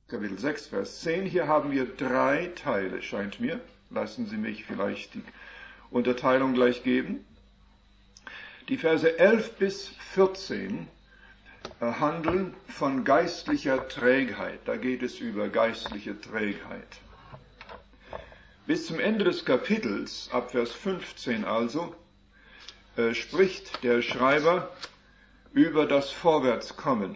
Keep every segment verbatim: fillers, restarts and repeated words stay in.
Kapitel sechs, Vers zehn. Hier haben wir drei Teile, scheint mir. Lassen Sie mich vielleicht die Unterteilung gleich geben. Die Verse elf bis vierzehn handeln von geistlicher Trägheit. Da geht es über geistliche Trägheit. Bis zum Ende des Kapitels, ab Vers fünfzehn also, äh, spricht der Schreiber über das Vorwärtskommen.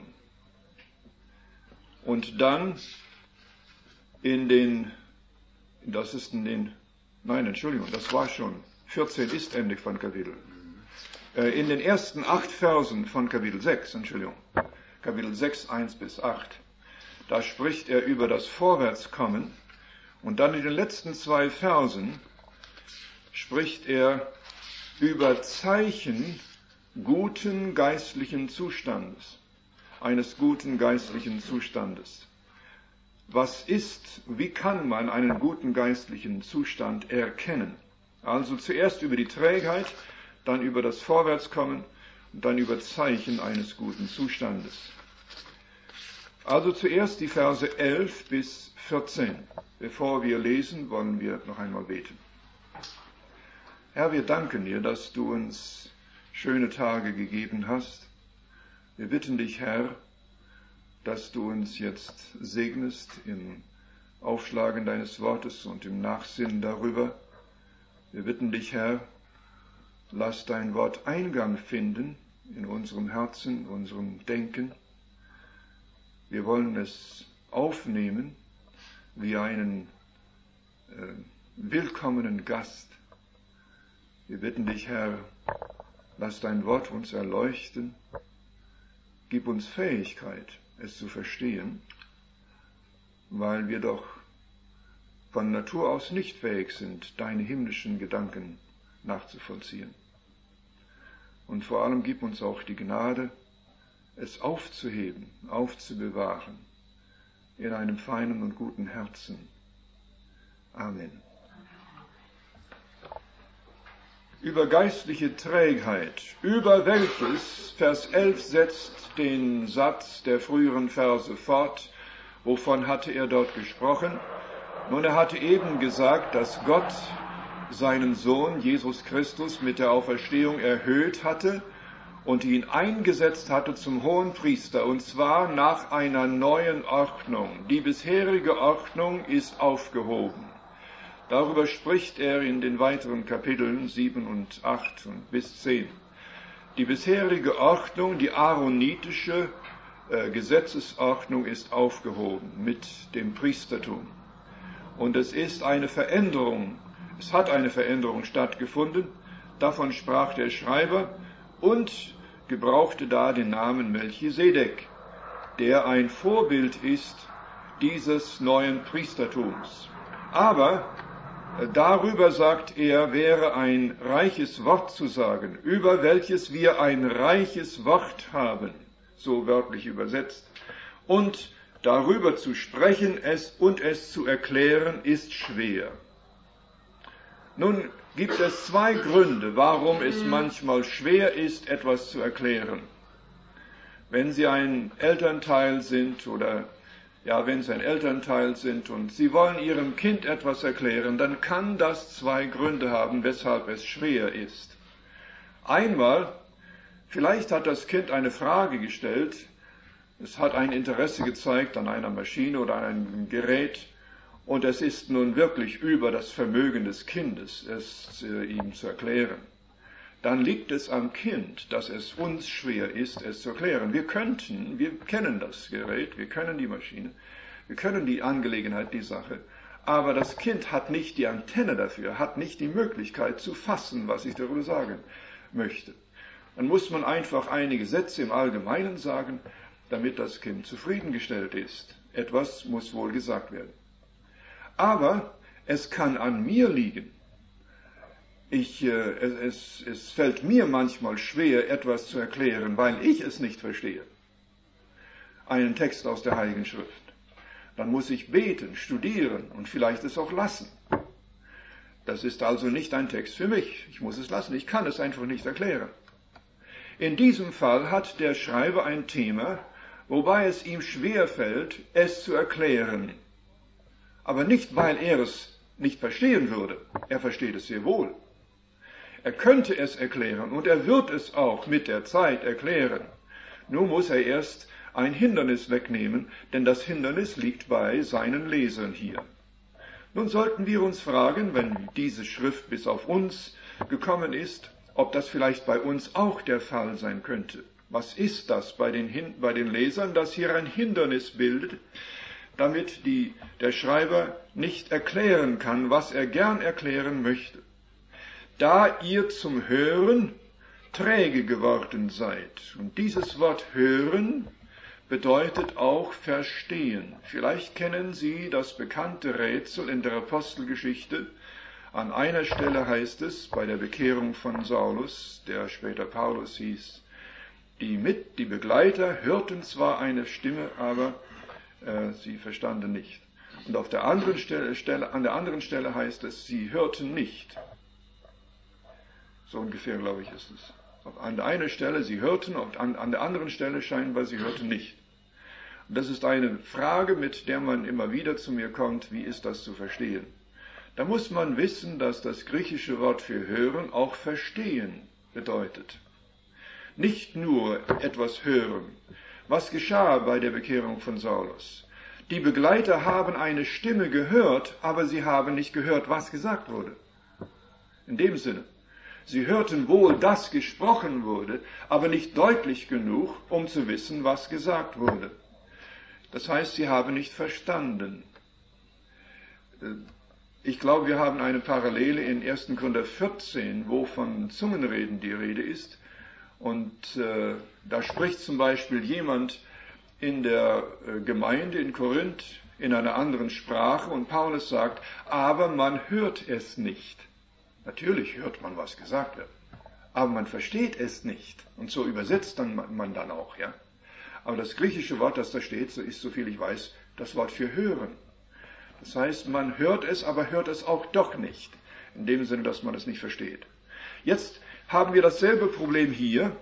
Und dann in den, das ist in den, nein, Entschuldigung, das war schon, vierzehn ist Ende von Kapitel. In den ersten acht Versen von Kapitel sechs, Entschuldigung, Kapitel sechs, eins bis acht, da spricht er über das Vorwärtskommen und dann in den letzten zwei Versen spricht er über Zeichen guten geistlichen Zustandes, eines guten geistlichen Zustandes. Was ist, wie kann man einen guten geistlichen Zustand erkennen? Also zuerst über die Trägheit, dann über das Vorwärtskommen und dann über Zeichen eines guten Zustandes. Also zuerst die Verse elf bis vierzehn. Bevor wir lesen, wollen wir noch einmal beten. Herr, wir danken dir, dass du uns schöne Tage gegeben hast. Wir bitten dich, Herr, dass du uns jetzt segnest im Aufschlagen deines Wortes und im Nachsinnen darüber. Wir bitten dich, Herr, lass dein Wort Eingang finden in unserem Herzen, unserem Denken. Wir wollen es aufnehmen wie einen äh, willkommenen Gast. Wir bitten dich, Herr, lass dein Wort uns erleuchten. Gib uns Fähigkeit, es zu verstehen, weil wir doch von Natur aus nicht fähig sind, deine himmlischen Gedanken nachzuvollziehen. Und vor allem gib uns auch die Gnade, es aufzuheben, aufzubewahren, in einem feinen und guten Herzen. Amen. Über geistliche Trägheit, über welches Vers elf setzt den Satz der früheren Verse fort. Wovon hatte er dort gesprochen? Nun, er hatte eben gesagt, dass Gott seinen Sohn Jesus Christus mit der Auferstehung erhöht hatte und ihn eingesetzt hatte zum Hohenpriester, und zwar nach einer neuen Ordnung. Die bisherige Ordnung ist aufgehoben. Darüber spricht er in den weiteren Kapiteln sieben und acht und bis zehn. Die bisherige Ordnung, die aaronitische äh, Gesetzesordnung, ist aufgehoben mit dem Priestertum. Und es ist eine Veränderung, es hat eine Veränderung stattgefunden, davon sprach der Schreiber und gebrauchte da den Namen Melchisedek, der ein Vorbild ist dieses neuen Priestertums. Aber darüber, sagt er, wäre ein reiches Wort zu sagen, über welches wir ein reiches Wort haben, so wörtlich übersetzt. Und darüber zu sprechen es und es zu erklären, ist schwer. Nun gibt es zwei Gründe, warum es manchmal schwer ist, etwas zu erklären. Wenn Sie ein Elternteil sind oder Ja, wenn Sie ein Elternteil sind und Sie wollen Ihrem Kind etwas erklären, dann kann das zwei Gründe haben, weshalb es schwer ist. Einmal, vielleicht hat das Kind eine Frage gestellt, es hat ein Interesse gezeigt an einer Maschine oder an einem Gerät, und es ist nun wirklich über das Vermögen des Kindes, es äh, ihm zu erklären. Dann liegt es am Kind, dass es uns schwer ist, es zu erklären. Wir könnten, wir kennen das Gerät, wir können die Maschine, wir können die Angelegenheit, die Sache, aber das Kind hat nicht die Antenne dafür, hat nicht die Möglichkeit zu fassen, was ich darüber sagen möchte. Dann muss man einfach einige Sätze im Allgemeinen sagen, damit das Kind zufriedengestellt ist. Etwas muss wohl gesagt werden. Aber es kann an mir liegen. Ich, äh, es, es fällt mir manchmal schwer, etwas zu erklären, weil ich es nicht verstehe. Einen Text aus der Heiligen Schrift. Dann muss ich beten, studieren und vielleicht es auch lassen. Das ist also nicht ein Text für mich. Ich muss es lassen. Ich kann es einfach nicht erklären. In diesem Fall hat der Schreiber ein Thema, wobei es ihm schwerfällt, es zu erklären. Aber nicht, weil er es nicht verstehen würde. Er versteht es sehr wohl. Er könnte es erklären und er wird es auch mit der Zeit erklären. Nur muss er erst ein Hindernis wegnehmen, denn das Hindernis liegt bei seinen Lesern hier. Nun sollten wir uns fragen, wenn diese Schrift bis auf uns gekommen ist, ob das vielleicht bei uns auch der Fall sein könnte. Was ist das bei den, bei den Lesern, das hier ein Hindernis bildet, damit die, der Schreiber nicht erklären kann, was er gern erklären möchte? Da ihr zum Hören träge geworden seid. Und dieses Wort hören bedeutet auch verstehen. Vielleicht kennen Sie das bekannte Rätsel in der Apostelgeschichte. An einer Stelle heißt es, bei der Bekehrung von Saulus, der später Paulus hieß, die mit, die Begleiter hörten zwar eine Stimme, aber äh, sie verstanden nicht. Und auf der anderen Stelle, Stelle, an der anderen Stelle heißt es, sie hörten nicht. So ungefähr, glaube ich, ist es. An der einen Stelle, sie hörten, und an, an der anderen Stelle scheinbar, sie hörten nicht. Und das ist eine Frage, mit der man immer wieder zu mir kommt, wie ist das zu verstehen? Da muss man wissen, dass das griechische Wort für hören auch verstehen bedeutet. Nicht nur etwas hören. Was geschah bei der Bekehrung von Saulus? Die Begleiter haben eine Stimme gehört, aber sie haben nicht gehört, was gesagt wurde. In dem Sinne. Sie hörten wohl, dass gesprochen wurde, aber nicht deutlich genug, um zu wissen, was gesagt wurde. Das heißt, sie haben nicht verstanden. Ich glaube, wir haben eine Parallele in erster Korinther vierzehn, wo von Zungenreden die Rede ist. Und äh, da spricht zum Beispiel jemand in der äh, Gemeinde in Korinth in einer anderen Sprache und Paulus sagt, aber man hört es nicht. Natürlich hört man, was gesagt wird, aber man versteht es nicht. Und so übersetzt dann man dann auch, ja. Aber das griechische Wort, das da steht, so ist, soviel ich weiß, das Wort für hören. Das heißt, man hört es, aber hört es auch doch nicht. In dem Sinne, dass man es nicht versteht. Jetzt haben wir dasselbe Problem hier.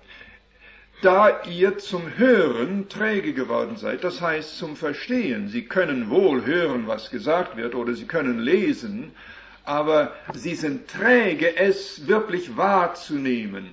Da ihr zum Hören träge geworden seid, das heißt zum Verstehen. Sie können wohl hören, was gesagt wird, oder Sie können lesen, aber sie sind träge, es wirklich wahrzunehmen.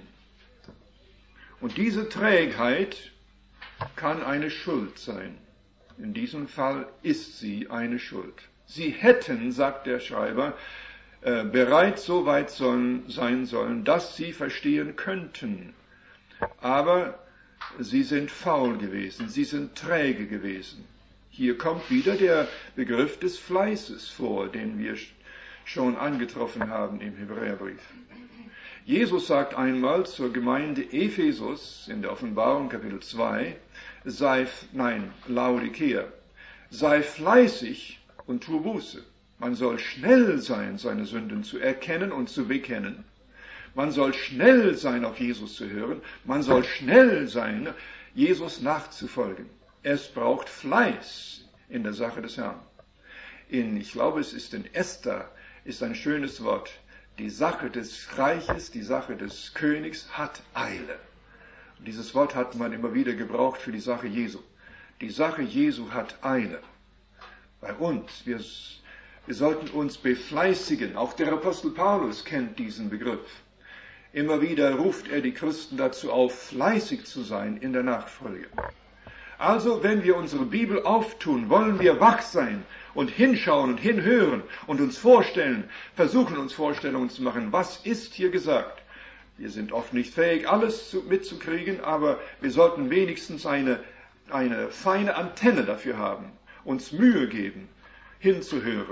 Und diese Trägheit kann eine Schuld sein. In diesem Fall ist sie eine Schuld. Sie hätten, sagt der Schreiber, äh, bereits so weit sollen, sein sollen, dass sie verstehen könnten. Aber sie sind faul gewesen, sie sind träge gewesen. Hier kommt wieder der Begriff des Fleißes vor, den wir schon angetroffen haben im Hebräerbrief. Jesus sagt einmal zur Gemeinde Ephesus in der Offenbarung Kapitel zwei, sei, nein, Laodicea, sei fleißig und tu Buße. Man soll schnell sein, seine Sünden zu erkennen und zu bekennen. Man soll schnell sein, auf Jesus zu hören. Man soll schnell sein, Jesus nachzufolgen. Es braucht Fleiß in der Sache des Herrn. In, ich glaube, es ist in Esther, ist ein schönes Wort. Die Sache des Reiches, die Sache des Königs hat Eile. Und dieses Wort hat man immer wieder gebraucht für die Sache Jesu. Die Sache Jesu hat Eile. Bei uns, wir, wir sollten uns befleißigen. Auch der Apostel Paulus kennt diesen Begriff. Immer wieder ruft er die Christen dazu auf, fleißig zu sein in der Nachfolge. Also, wenn wir unsere Bibel auftun, wollen wir wach sein und hinschauen und hinhören und uns vorstellen, versuchen uns Vorstellungen zu machen, was ist hier gesagt. Wir sind oft nicht fähig, alles mitzukriegen, aber wir sollten wenigstens eine, eine feine Antenne dafür haben, uns Mühe geben, hinzuhören.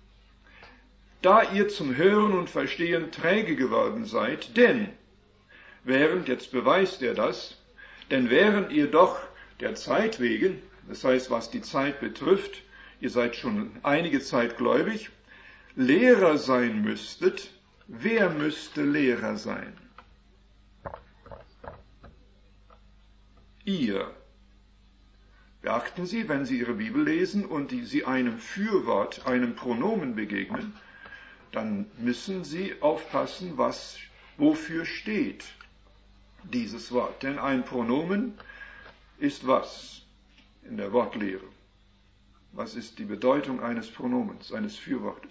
Da ihr zum Hören und Verstehen träge geworden seid, denn, während, jetzt beweist er das, denn während ihr doch der Zeit wegen, das heißt, was die Zeit betrifft, ihr seid schon einige Zeit gläubig, Lehrer sein müsstet, wer müsste Lehrer sein? Ihr. Beachten Sie, wenn Sie Ihre Bibel lesen und Sie einem Fürwort, einem Pronomen begegnen, dann müssen Sie aufpassen, was, wofür steht dieses Wort. Denn ein Pronomen ist was? in der Wortlehre. Was ist die Bedeutung eines Pronomens, eines Fürwortes?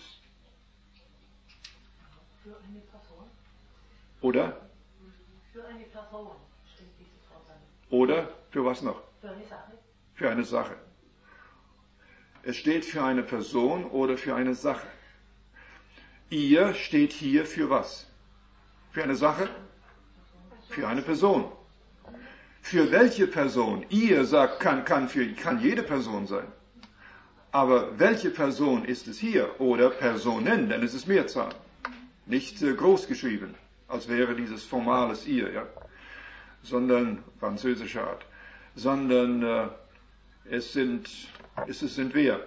Für eine Person. Oder? Für eine Person steht dieses Wort dann. Oder für was noch? Für eine Sache. Für eine Sache. Es steht für eine Person oder für eine Sache. Ihr steht hier für was? Für eine Sache? Für eine Person. Für welche Person? Ihr sagt, kann, kann, für, kann jede Person sein. Aber welche Person ist es hier? Oder Personen, denn es ist Mehrzahl. Nicht äh, groß geschrieben, als wäre dieses formales ihr, ja. Sondern, französischer Art. Sondern äh, es sind, es sind wer?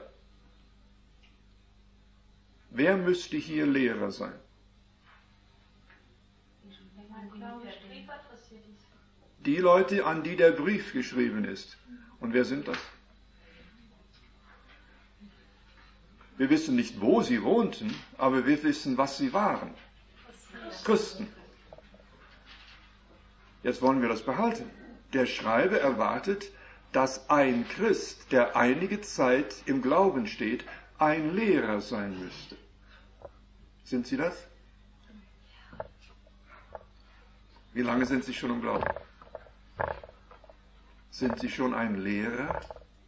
Wer müsste hier Lehrer sein? Die Leute, an die der Brief geschrieben ist. Und wer sind das? Wir wissen nicht, wo sie wohnten, aber wir wissen, was sie waren. Christen. Jetzt wollen wir das behalten. Der Schreiber erwartet, dass ein Christ, der einige Zeit im Glauben steht, ein Lehrer sein müsste. Sind Sie das? Wie lange sind Sie schon im Glauben? Sind Sie schon ein Lehrer?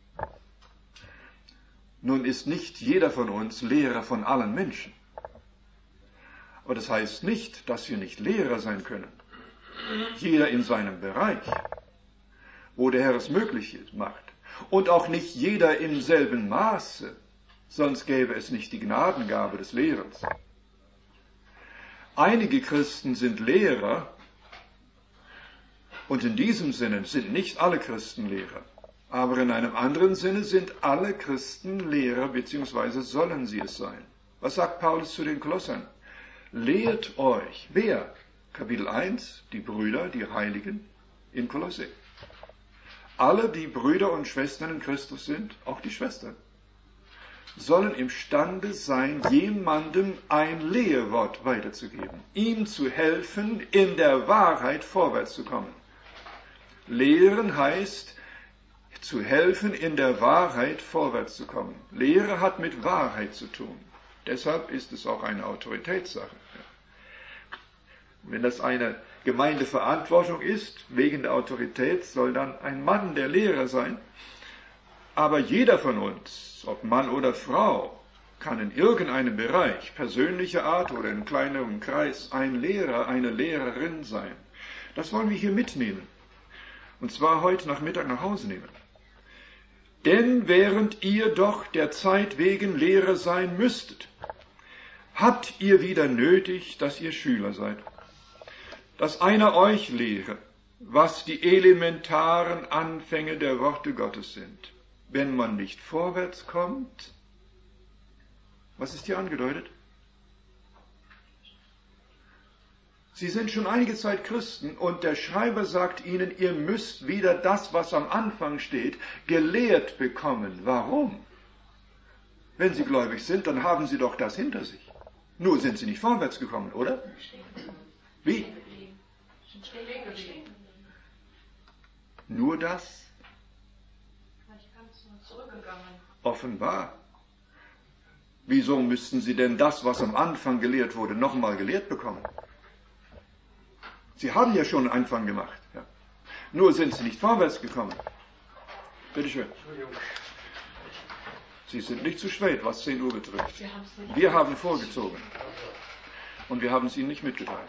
Nun ist nicht jeder von uns Lehrer von allen Menschen. Aber das heißt nicht, dass wir nicht Lehrer sein können. Jeder in seinem Bereich, wo der Herr es möglich macht. Und auch nicht jeder im selben Maße, sonst gäbe es nicht die Gnadengabe des Lehrens. Einige Christen sind Lehrer, und in diesem Sinne sind nicht alle Christen Lehrer. Aber in einem anderen Sinne sind alle Christen Lehrer, beziehungsweise sollen sie es sein. Was sagt Paulus zu den Kolossern? Lehrt euch. Wer? Kapitel eins, die Brüder, die Heiligen in Kolosse. Alle, die Brüder und Schwestern in Christus sind, auch die Schwestern, sollen imstande sein, jemandem ein Lehrwort weiterzugeben, ihm zu helfen, in der Wahrheit vorwärts zu kommen. Lehren heißt, zu helfen, in der Wahrheit vorwärts zu kommen. Lehre hat mit Wahrheit zu tun. Deshalb ist es auch eine Autoritätssache. Wenn das eine Gemeindeverantwortung ist, wegen der Autorität, soll dann ein Mann der Lehrer sein. Aber jeder von uns, ob Mann oder Frau, kann in irgendeinem Bereich, persönlicher Art oder in kleinerem Kreis, ein Lehrer, eine Lehrerin sein. Das wollen wir hier mitnehmen. Und zwar heute Nachmittag nach Hause nehmen. Denn während ihr doch der Zeit wegen Lehrer sein müsstet, habt ihr wieder nötig, dass ihr Schüler seid. Dass einer euch lehre, was die elementaren Anfänge der Worte Gottes sind. Wenn man nicht vorwärts kommt, was ist hier angedeutet? Sie sind schon einige Zeit Christen und der Schreiber sagt ihnen, ihr müsst wieder das, was am Anfang steht, gelehrt bekommen. Warum? Wenn sie gläubig sind, dann haben sie doch das hinter sich. Nur sind sie nicht vorwärts gekommen, oder? Wie? Nur das? Offenbar. Wieso müssten sie denn das, was am Anfang gelehrt wurde, nochmal gelehrt bekommen? Sie haben ja schon einen Anfang gemacht. Ja. Nur sind sie nicht vorwärts gekommen. Bitte schön. Sie sind nicht zu spät, was zehn Uhr betrifft. Wir haben vorgezogen. Und wir haben es ihnen nicht mitgeteilt.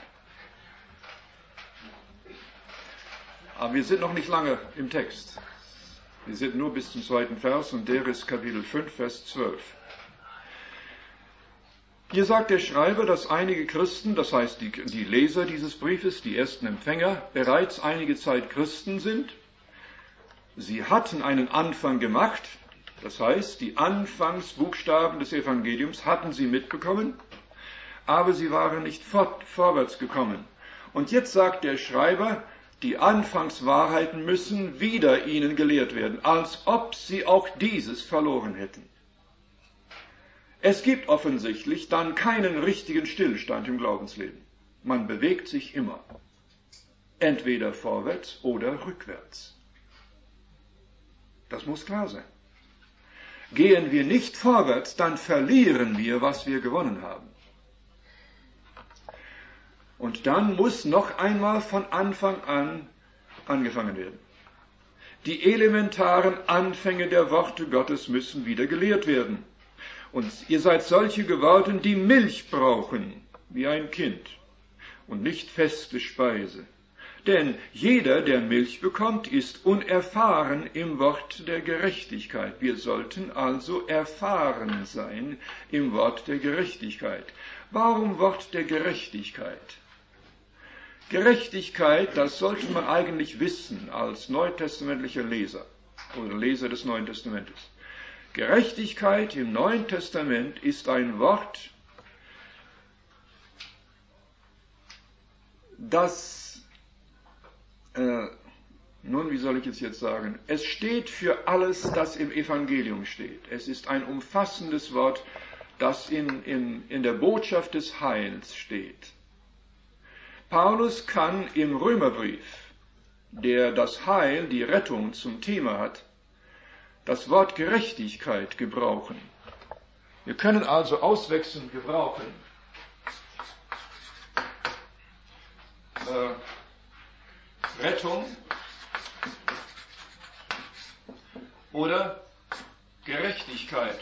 Aber wir sind noch nicht lange im Text. Wir sind nur bis zum zweiten Vers und der ist Kapitel fünf, Vers zwölf. Hier sagt der Schreiber, dass einige Christen, das heißt die, die Leser dieses Briefes, die ersten Empfänger, bereits einige Zeit Christen sind. Sie hatten einen Anfang gemacht, das heißt, die Anfangsbuchstaben des Evangeliums hatten sie mitbekommen, aber sie waren nicht fort, vorwärts gekommen. Und jetzt sagt der Schreiber, die Anfangswahrheiten müssen wieder ihnen gelehrt werden, als ob sie auch dieses verloren hätten. Es gibt offensichtlich dann keinen richtigen Stillstand im Glaubensleben. Man bewegt sich immer. Entweder vorwärts oder rückwärts. Das muss klar sein. Gehen wir nicht vorwärts, dann verlieren wir, was wir gewonnen haben. Und dann muss noch einmal von Anfang an angefangen werden. Die elementaren Anfänge der Worte Gottes müssen wieder gelehrt werden. Und ihr seid solche geworden, die Milch brauchen, wie ein Kind, und nicht feste Speise. Denn jeder, der Milch bekommt, ist unerfahren im Wort der Gerechtigkeit. Wir sollten also erfahren sein im Wort der Gerechtigkeit. Warum Wort der Gerechtigkeit? Gerechtigkeit, das sollte man eigentlich wissen als neutestamentlicher Leser oder Leser des Neuen Testamentes. Gerechtigkeit im Neuen Testament ist ein Wort, das, äh, nun, wie soll ich es jetzt sagen, es steht für alles, das im Evangelium steht. Es ist ein umfassendes Wort, das in, in, in der Botschaft des Heils steht. Paulus kann im Römerbrief, der das Heil, die Rettung zum Thema hat, das Wort Gerechtigkeit gebrauchen. Wir können also auswechselnd gebrauchen äh, Rettung oder Gerechtigkeit.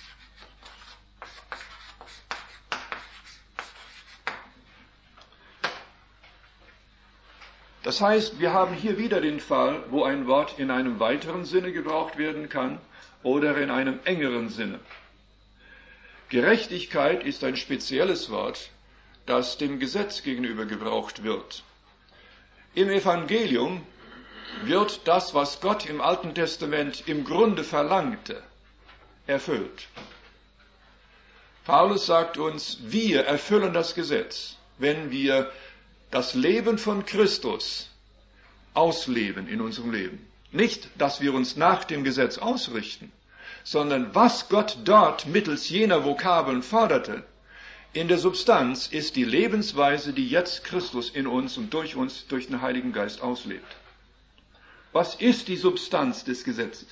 Das heißt, wir haben hier wieder den Fall, wo ein Wort in einem weiteren Sinne gebraucht werden kann oder in einem engeren Sinne. Gerechtigkeit ist ein spezielles Wort, das dem Gesetz gegenüber gebraucht wird. Im Evangelium wird das, was Gott im Alten Testament im Grunde verlangte, erfüllt. Paulus sagt uns, wir erfüllen das Gesetz, wenn wir das Leben von Christus ausleben in unserem Leben. Nicht, dass wir uns nach dem Gesetz ausrichten, sondern was Gott dort mittels jener Vokabeln forderte, in der Substanz ist die Lebensweise, die jetzt Christus in uns und durch uns, durch den Heiligen Geist auslebt. Was ist die Substanz des Gesetzes?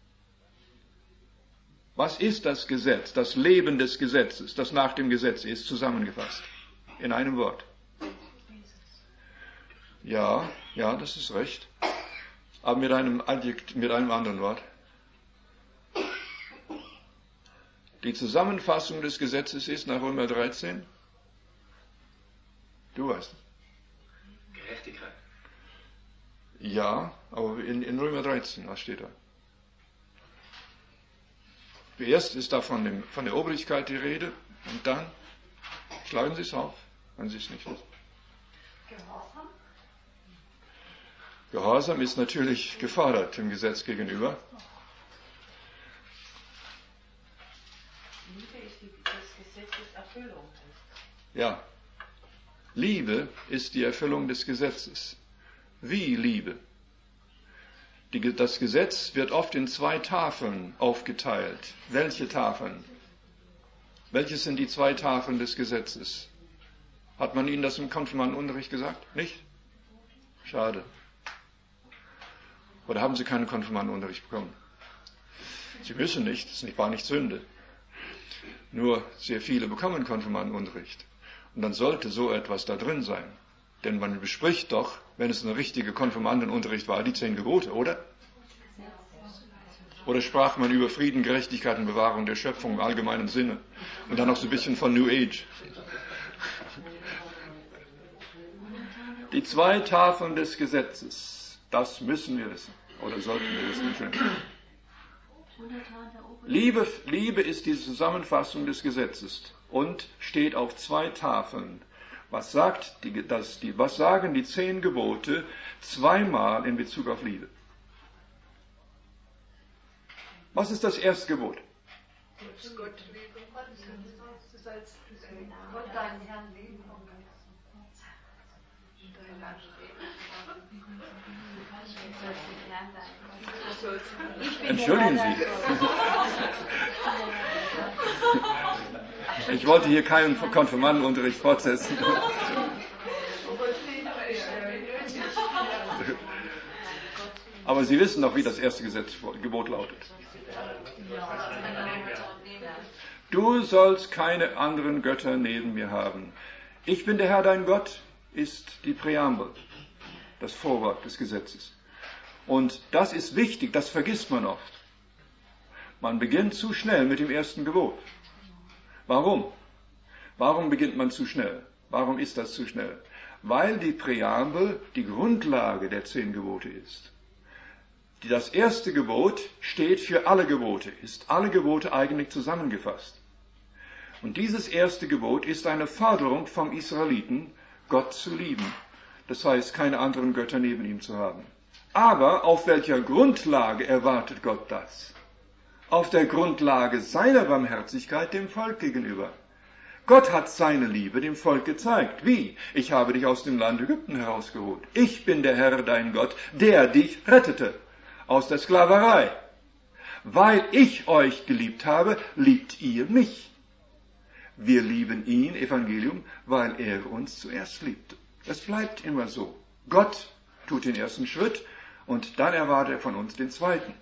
Was ist das Gesetz, das Leben des Gesetzes, das nach dem Gesetz ist, zusammengefasst? In einem Wort. Ja, ja, das ist recht. Aber mit einem Adjekt, mit einem anderen Wort. Die Zusammenfassung des Gesetzes ist nach Römer dreizehn. Du weißt es. Gerechtigkeit. Ja, aber in, in Römer dreizehn, was steht da? Zuerst ist da von, dem, von der Obrigkeit die Rede und dann schlagen Sie es auf, wenn Sie es nicht wissen. Gehorsam? Gehorsam ist natürlich gefordert dem Gesetz gegenüber. Liebe ist die, das Gesetz des Erfüllung. Ja, Liebe ist die Erfüllung des Gesetzes. Wie Liebe? Die, das Gesetz wird oft in zwei Tafeln aufgeteilt. Welche Tafeln? Welches sind die zwei Tafeln des Gesetzes? Hat man Ihnen das im Konfirmandenunterricht gesagt? Nicht? Schade. Oder haben Sie keinen Konfirmandenunterricht bekommen? Sie müssen nicht, das war nicht Sünde. Nur sehr viele bekommen Konfirmandenunterricht. Und dann sollte so etwas da drin sein. Denn man bespricht doch, wenn es ein richtiger Konfirmandenunterricht war, die zehn Gebote, oder? Oder sprach man über Frieden, Gerechtigkeit und Bewahrung der Schöpfung im allgemeinen Sinne? Und dann noch so ein bisschen von New Age. Die zwei Tafeln des Gesetzes, das müssen wir wissen. Oder sollten wir wissen. Liebe, Liebe ist die Zusammenfassung des Gesetzes und steht auf zwei Tafeln. Was, sagt die, das, die, was sagen die zehn Gebote zweimal in Bezug auf Liebe? Was ist das erste Gebot? Gott lieben. Du sollst Gott deinen Herrn lieben. Entschuldigen Sie. Ich wollte hier keinen Konfirmandenunterricht fortsetzen. Aber Sie wissen doch, wie das erste Gesetz, Gebot lautet. Du sollst keine anderen Götter neben mir haben. Ich bin der Herr, dein Gott, ist die Präambel, das Vorwort des Gesetzes. Und das ist wichtig, das vergisst man oft. Man beginnt zu schnell mit dem ersten Gebot. Warum? Warum beginnt man zu schnell? Warum ist das zu schnell? Weil die Präambel die Grundlage der zehn Gebote ist. Das erste Gebot steht für alle Gebote, ist alle Gebote eigentlich zusammengefasst. Und dieses erste Gebot ist eine Forderung vom Israeliten, Gott zu lieben. Das heißt, keine anderen Götter neben ihm zu haben. Aber auf welcher Grundlage erwartet Gott das? Auf der Grundlage seiner Barmherzigkeit dem Volk gegenüber. Gott hat seine Liebe dem Volk gezeigt. Wie? Ich habe dich aus dem Land Ägypten herausgeholt. Ich bin der Herr, dein Gott, der dich rettete aus der Sklaverei. Weil ich euch geliebt habe, liebt ihr mich. Wir lieben ihn, Evangelium, weil er uns zuerst liebt. Das bleibt immer so. Gott tut den ersten Schritt und dann erwartet er von uns den zweiten.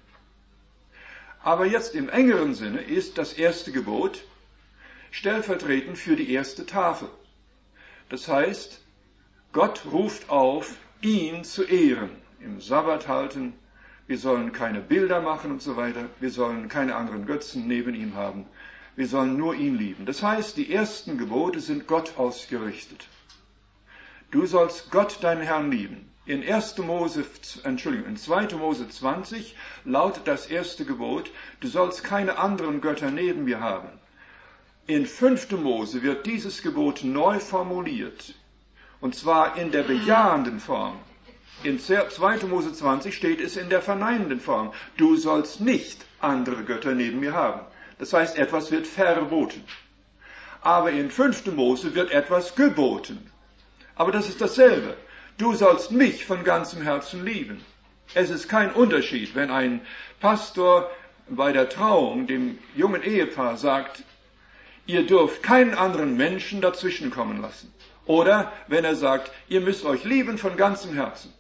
Aber jetzt im engeren Sinne ist das erste Gebot stellvertretend für die erste Tafel. Das heißt, Gott ruft auf, ihn zu ehren, im Sabbat halten, wir sollen keine Bilder machen und so weiter, wir sollen keine anderen Götzen neben ihm haben, wir sollen nur ihn lieben. Das heißt, die ersten Gebote sind Gott ausgerichtet. Du sollst Gott, deinen Herrn, lieben. In erster Mose, Entschuldigung, in zweiter Mose zwanzig lautet das erste Gebot, du sollst keine anderen Götter neben mir haben. In fünfter Mose wird dieses Gebot neu formuliert, und zwar in der bejahenden Form. In zweiter Mose zwanzig steht es in der verneinenden Form, du sollst nicht andere Götter neben mir haben. Das heißt, etwas wird verboten. Aber in fünfter Mose wird etwas geboten. Aber das ist dasselbe. Du sollst mich von ganzem Herzen lieben. Es ist kein Unterschied, wenn ein Pastor bei der Trauung dem jungen Ehepaar sagt, ihr dürft keinen anderen Menschen dazwischenkommen lassen. Oder wenn er sagt, ihr müsst euch lieben von ganzem Herzen.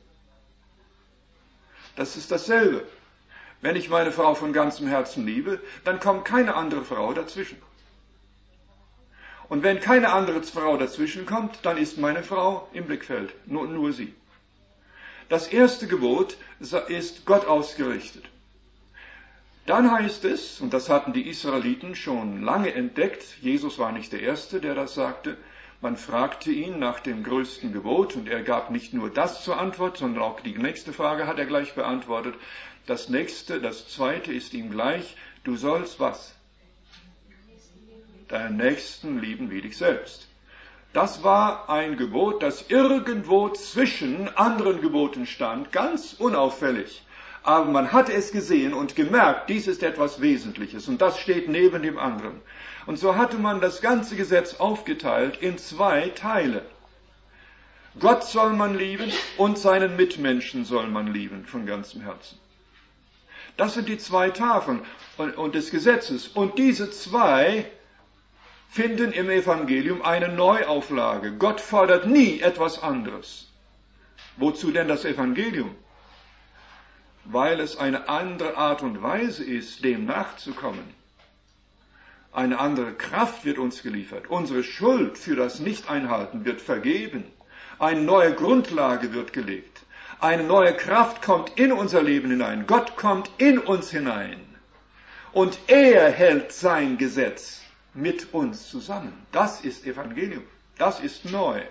Das ist dasselbe. Wenn ich meine Frau von ganzem Herzen liebe, dann kommt keine andere Frau dazwischen. Und wenn keine andere Frau dazwischen kommt, dann ist meine Frau im Blickfeld, nur, nur sie. Das erste Gebot ist Gott ausgerichtet. Dann heißt es, und das hatten die Israeliten schon lange entdeckt, Jesus war nicht der Erste, der das sagte, man fragte ihn nach dem größten Gebot und er gab nicht nur das zur Antwort, sondern auch die nächste Frage hat er gleich beantwortet. Das nächste, das zweite ist ihm gleich, du sollst was? Deinen Nächsten lieben wie dich selbst. Das war ein Gebot, das irgendwo zwischen anderen Geboten stand, ganz unauffällig. Aber man hat es gesehen und gemerkt, dies ist etwas Wesentliches und das steht neben dem anderen. Und so hatte man das ganze Gesetz aufgeteilt in zwei Teile. Gott soll man lieben und seinen Mitmenschen soll man lieben von ganzem Herzen. Das sind die zwei Tafeln und, und des Gesetzes. Und diese zwei finden im Evangelium eine Neuauflage. Gott fordert nie etwas anderes. Wozu denn das Evangelium? Weil es eine andere Art und Weise ist, dem nachzukommen. Eine andere Kraft wird uns geliefert. Unsere Schuld für das Nicht-Einhalten wird vergeben. Eine neue Grundlage wird gelegt. Eine neue Kraft kommt in unser Leben hinein. Gott kommt in uns hinein. Und er hält sein Gesetz mit uns zusammen. Das ist Evangelium. Das ist neu.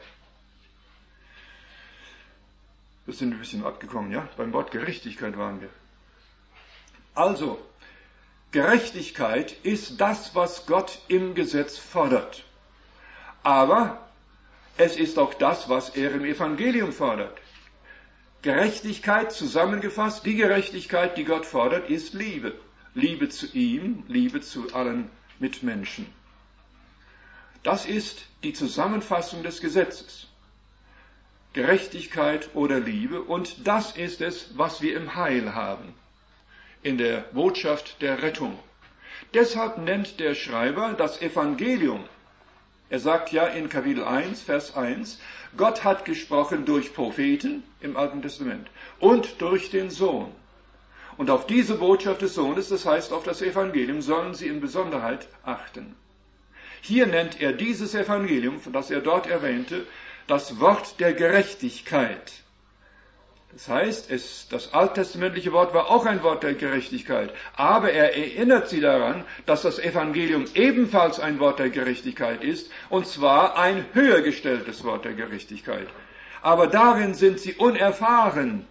Wir sind ein bisschen abgekommen, ja? Beim Wort Gerechtigkeit waren wir. Also, Gerechtigkeit ist das, was Gott im Gesetz fordert. Aber es ist auch das, was er im Evangelium fordert. Gerechtigkeit, zusammengefasst, die Gerechtigkeit, die Gott fordert, ist Liebe. Liebe zu ihm, Liebe zu allen Mitmenschen. Das ist die Zusammenfassung des Gesetzes. Gerechtigkeit oder Liebe, und das ist es, was wir im Heil haben, in der Botschaft der Rettung. Deshalb nennt der Schreiber das Evangelium. Er sagt ja in Kapitel eins, Vers eins, Gott hat gesprochen durch Propheten im Alten Testament und durch den Sohn. Und auf diese Botschaft des Sohnes, das heißt auf das Evangelium, sollen sie in Besonderheit achten. Hier nennt er dieses Evangelium, das er dort erwähnte, das Wort der Gerechtigkeit. Das heißt, es, das alttestamentliche Wort war auch ein Wort der Gerechtigkeit, aber er erinnert sie daran, dass das Evangelium ebenfalls ein Wort der Gerechtigkeit ist, und zwar ein höher gestelltes Wort der Gerechtigkeit. Aber darin sind sie unerfahren.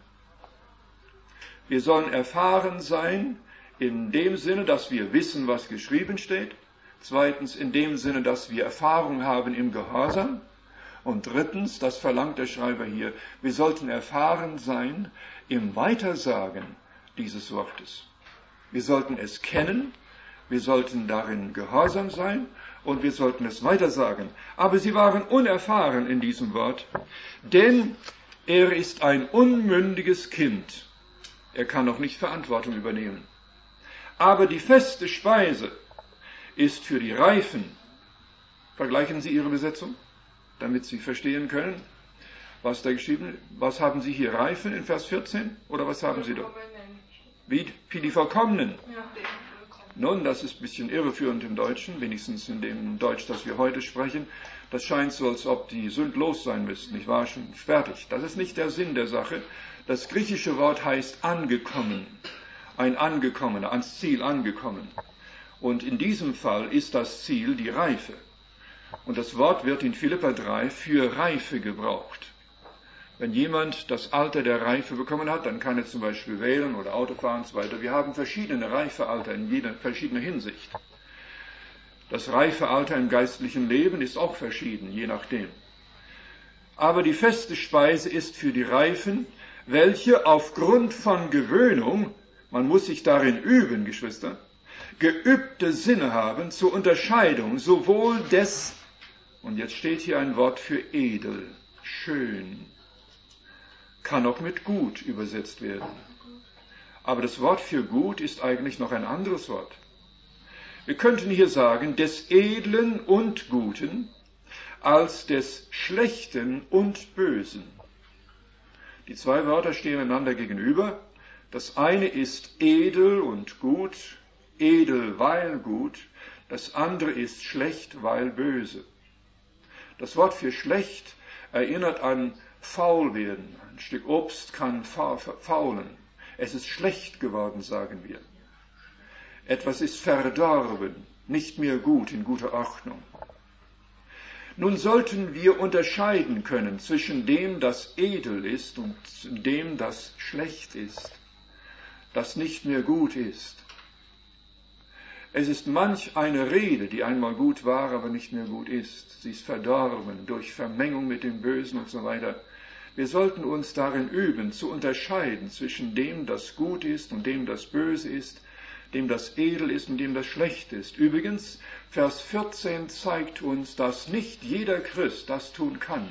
Wir sollen erfahren sein in dem Sinne, dass wir wissen, was geschrieben steht. Zweitens in dem Sinne, dass wir Erfahrung haben im Gehorsam. Und drittens, das verlangt der Schreiber hier, wir sollten erfahren sein im Weitersagen dieses Wortes. Wir sollten es kennen, wir sollten darin gehorsam sein und wir sollten es weitersagen. Aber sie waren unerfahren in diesem Wort, denn er ist ein unmündiges Kind. Er kann noch nicht Verantwortung übernehmen. Aber die feste Speise ist für die Reifen. Vergleichen Sie Ihre Besetzung, damit Sie verstehen können, was da geschrieben ist. Was haben Sie hier? Reifen in Vers vierzehn? Oder was haben Sie dort? Wie für die Vollkommenen. Nun, das ist ein bisschen irreführend im Deutschen, wenigstens in dem Deutsch, das wir heute sprechen. Das scheint so, als ob die sündlos sein müssten. Ich war schon fertig. Das ist nicht der Sinn der Sache. Das griechische Wort heißt angekommen. Ein Angekommener, ans Ziel angekommen. Und in diesem Fall ist das Ziel die Reife. Und das Wort wird in Philipper drei für Reife gebraucht. Wenn jemand das Alter der Reife bekommen hat, dann kann er zum Beispiel wählen oder Auto fahren und so weiter. Wir haben verschiedene Reifealter in jeder verschiedener Hinsicht. Das Reifealter im geistlichen Leben ist auch verschieden, je nachdem. Aber die feste Speise ist für die Reifen, welche aufgrund von Gewöhnung, man muss sich darin üben, Geschwister, geübte Sinne haben zur Unterscheidung sowohl des, und jetzt steht hier ein Wort für edel, schön, kann auch mit gut übersetzt werden. Aber das Wort für gut ist eigentlich noch ein anderes Wort. Wir könnten hier sagen, des Edlen und Guten als des Schlechten und Bösen. Die zwei Wörter stehen einander gegenüber. Das eine ist edel und gut, edel, weil gut, das andere ist schlecht, weil böse. Das Wort für schlecht erinnert an faul werden. Ein Stück Obst kann faulen. Es ist schlecht geworden, sagen wir. Etwas ist verdorben, nicht mehr gut, in guter Ordnung. Nun sollten wir unterscheiden können zwischen dem, das edel ist, und dem, das schlecht ist, das nicht mehr gut ist. Es ist manch eine Rede, die einmal gut war, aber nicht mehr gut ist. Sie ist verdorben durch Vermengung mit dem Bösen und so weiter. Wir sollten uns darin üben, zu unterscheiden zwischen dem, das gut ist und dem, das böse ist, dem, das edel ist und dem, das schlecht ist. Übrigens, Vers vierzehn zeigt uns, dass nicht jeder Christ das tun kann.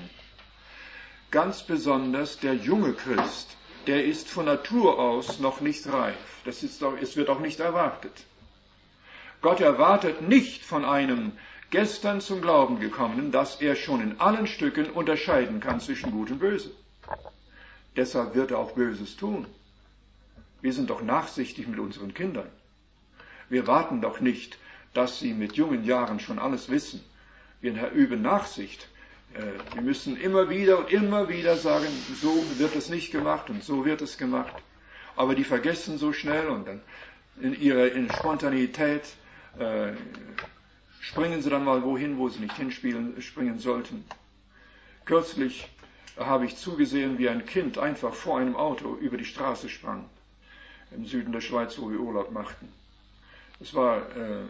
Ganz besonders der junge Christ, der ist von Natur aus noch nicht reif. Das ist auch, es wird auch nicht erwartet. Gott erwartet nicht von einem gestern zum Glauben gekommenen, dass er schon in allen Stücken unterscheiden kann zwischen Gut und Böse. Deshalb wird er auch Böses tun. Wir sind doch nachsichtig mit unseren Kindern. Wir warten doch nicht, dass sie mit jungen Jahren schon alles wissen. Wir üben Nachsicht. Wir müssen immer wieder und immer wieder sagen, so wird es nicht gemacht und so wird es gemacht. Aber die vergessen so schnell und dann in ihrer in Spontanität äh, springen sie dann mal wohin, wo sie nicht hinspielen, springen sollten. Kürzlich habe ich zugesehen, wie ein Kind einfach vor einem Auto über die Straße sprang, im Süden der Schweiz, wo wir Urlaub machten. Das war, äh,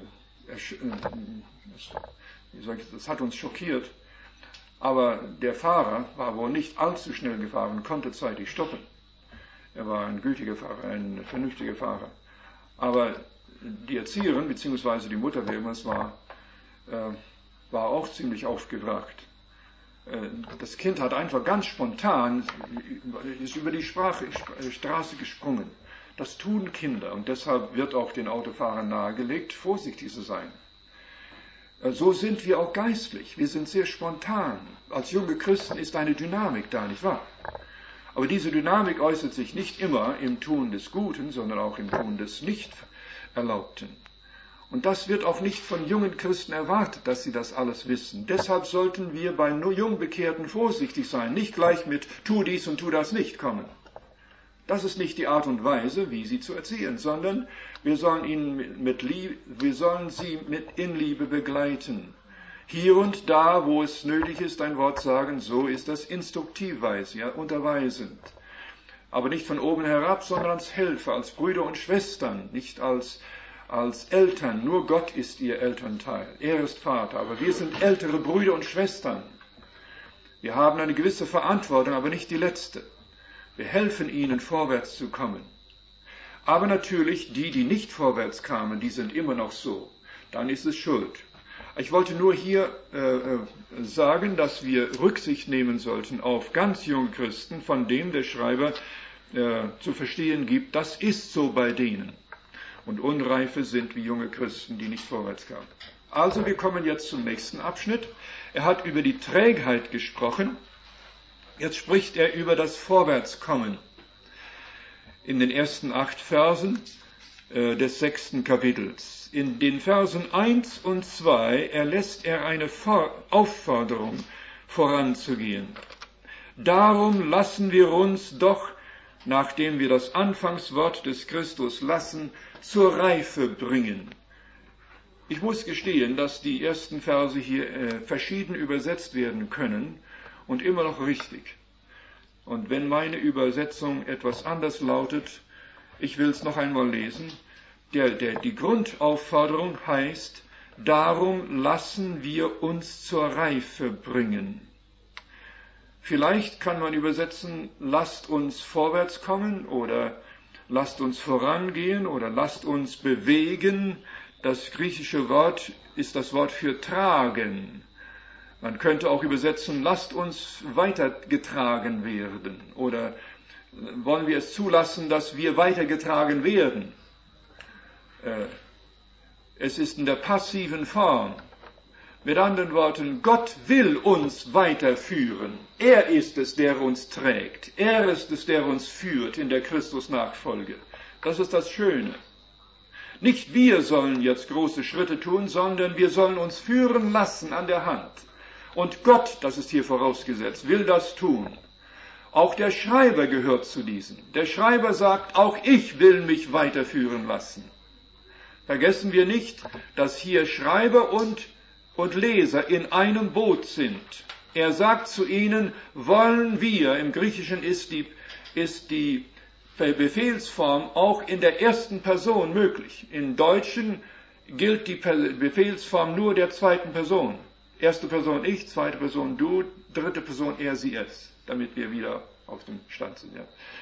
wie soll ich, das hat uns schockiert, aber der Fahrer war wohl nicht allzu schnell gefahren, konnte zeitig stoppen. Er war ein gütiger Fahrer, ein vernünftiger Fahrer. Aber die Erzieherin, beziehungsweise die Mutter, wer immer es war, äh, war auch ziemlich aufgebracht. Äh, das Kind hat einfach ganz spontan, ist über die Sprache, Straße gesprungen. Das tun Kinder und deshalb wird auch den Autofahrern nahegelegt, vorsichtig zu sein. Äh, so sind wir auch geistlich. Wir sind sehr spontan. Als junge Christen ist eine Dynamik da, nicht wahr? Aber diese Dynamik äußert sich nicht immer im Tun des Guten, sondern auch im Tun des Nicht-Erlaubten. Und das wird auch nicht von jungen Christen erwartet, dass sie das alles wissen. Deshalb sollten wir bei nur Jungbekehrten vorsichtig sein, nicht gleich mit tu dies und tu das nicht kommen. Das ist nicht die Art und Weise, wie sie zu erziehen, sondern wir sollen ihnen mit Liebe, wir sollen sie mit in Liebe begleiten. Hier und da, wo es nötig ist, ein Wort sagen, so ist das instruktivweise, ja, unterweisend. Aber nicht von oben herab, sondern als Helfer, als Brüder und Schwestern, nicht als als Eltern. Nur Gott ist ihr Elternteil. Er ist Vater, aber wir sind ältere Brüder und Schwestern. Wir haben eine gewisse Verantwortung, aber nicht die letzte. Wir helfen ihnen, vorwärts zu kommen. Aber natürlich, die, die nicht vorwärts kamen, die sind immer noch so. Dann ist es Schuld. Ich wollte nur hier äh, sagen, dass wir Rücksicht nehmen sollten auf ganz junge Christen, von denen der Schreiber äh, zu verstehen gibt, das ist so bei denen. Und Unreife sind wie junge Christen, die nicht vorwärts kamen. Also wir kommen jetzt zum nächsten Abschnitt. Er hat über die Trägheit gesprochen. Jetzt spricht er über das Vorwärtskommen. In den ersten acht Versen äh, des sechsten Kapitels. In den Versen eins und zwei erlässt er eine Vor- Aufforderung voranzugehen. Darum lassen wir uns doch, nachdem wir das Anfangswort des Christus lassen, zur Reife bringen. Ich muss gestehen, dass die ersten Verse hier äh, verschieden übersetzt werden können und immer noch richtig. Und wenn meine Übersetzung etwas anders lautet, ich will es noch einmal lesen, der, der, die Grundaufforderung heißt, darum lassen wir uns zur Reife bringen. Vielleicht kann man übersetzen, lasst uns vorwärts kommen oder lasst uns vorangehen oder lasst uns bewegen. Das griechische Wort ist das Wort für tragen. Man könnte auch übersetzen, lasst uns weitergetragen werden oder wollen wir es zulassen, dass wir weitergetragen werden. Es ist in der passiven Form. Mit anderen Worten, Gott will uns weiterführen. Er ist es, der uns trägt. Er ist es, der uns führt in der Christusnachfolge. Das ist das Schöne. Nicht wir sollen jetzt große Schritte tun, sondern wir sollen uns führen lassen an der Hand. Und Gott, das ist hier vorausgesetzt, will das tun. Auch der Schreiber gehört zu diesen. Der Schreiber sagt, auch ich will mich weiterführen lassen. Vergessen wir nicht, dass hier Schreiber und und Leser in einem Boot sind. Er sagt zu ihnen, wollen wir, im Griechischen ist die, ist die Befehlsform auch in der ersten Person möglich. Im Deutschen gilt die Befehlsform nur der zweiten Person. Erste Person ich, zweite Person du, dritte Person er, sie, es, damit wir wieder auf dem Stand sind.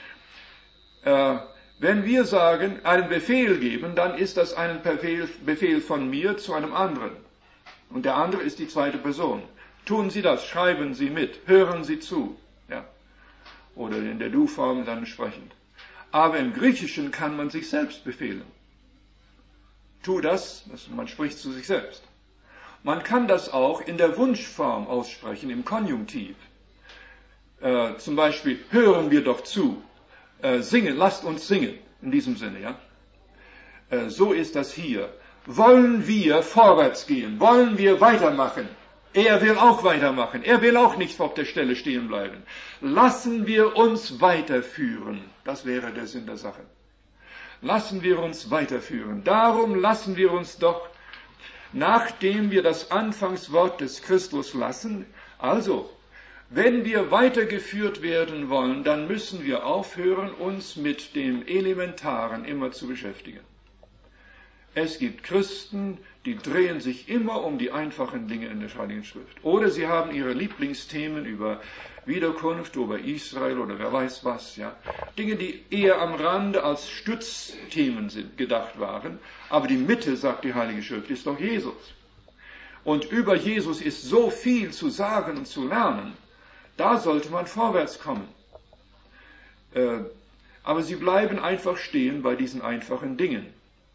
Ja. Äh, wenn wir sagen, einen Befehl geben, dann ist das ein Befehl, Befehl von mir zu einem anderen. Und der andere ist die zweite Person. Tun Sie das, schreiben Sie mit, hören Sie zu. Ja. Oder in der Du-Form dann entsprechend. Aber im Griechischen kann man sich selbst befehlen. Tu das, man spricht zu sich selbst. Man kann das auch in der Wunschform aussprechen, im Konjunktiv. Äh, zum Beispiel, hören wir doch zu. Äh, singen, lasst uns singen. In diesem Sinne, ja. Äh, so ist das hier. Wollen wir vorwärts gehen? Wollen wir weitermachen? Er will auch weitermachen. Er will auch nicht auf der Stelle stehen bleiben. Lassen wir uns weiterführen. Das wäre der Sinn der Sache. Lassen wir uns weiterführen. Darum lassen wir uns doch, nachdem wir das Anfangswort des Christus lassen, also, wenn wir weitergeführt werden wollen, dann müssen wir aufhören, uns mit dem Elementaren immer zu beschäftigen. Es gibt Christen, die drehen sich immer um die einfachen Dinge in der Heiligen Schrift. Oder sie haben ihre Lieblingsthemen über Wiederkunft, über Israel oder wer weiß was. Ja. Dinge, die eher am Rande als Stützthemen sind, gedacht waren. Aber die Mitte, sagt die Heilige Schrift, ist doch Jesus. Und über Jesus ist so viel zu sagen und zu lernen. Da sollte man vorwärts kommen. Äh, aber sie bleiben einfach stehen bei diesen einfachen Dingen.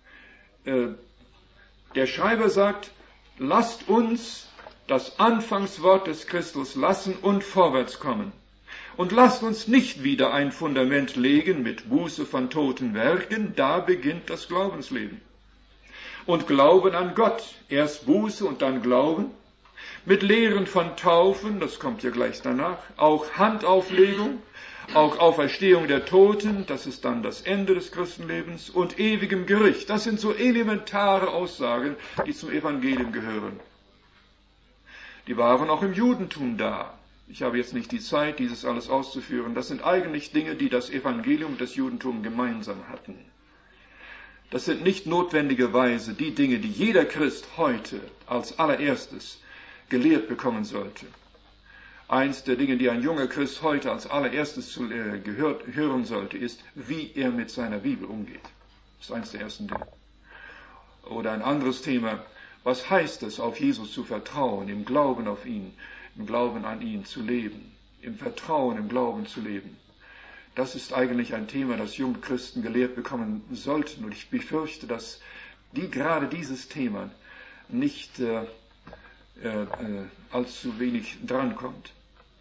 Der Schreiber sagt, lasst uns das Anfangswort des Christus lassen und vorwärts kommen. Und lasst uns nicht wieder ein Fundament legen mit Buße von toten Werken, da beginnt das Glaubensleben. Und Glauben an Gott, erst Buße und dann Glauben, mit Lehren von Taufen, das kommt ja gleich danach, auch Handauflegung, auch Auferstehung der Toten, das ist dann das Ende des Christenlebens, und ewigem Gericht. Das sind so elementare Aussagen, die zum Evangelium gehören. Die waren auch im Judentum da. Ich habe jetzt nicht die Zeit, dieses alles auszuführen. Das sind eigentlich Dinge, die das Evangelium und das Judentum gemeinsam hatten. Das sind nicht notwendigerweise die Dinge, die jeder Christ heute als allererstes gelehrt bekommen sollte. Eins der Dinge, die ein junger Christ heute als allererstes zu, äh, gehört, hören sollte, ist, wie er mit seiner Bibel umgeht. Das ist eins der ersten Dinge. Oder ein anderes Thema, was heißt es, auf Jesus zu vertrauen, im Glauben auf ihn, im Glauben an ihn zu leben, im Vertrauen, im Glauben zu leben. Das ist eigentlich ein Thema, das junge Christen gelehrt bekommen sollten. Und ich befürchte, dass die gerade dieses Thema nicht äh, äh, allzu wenig drankommt.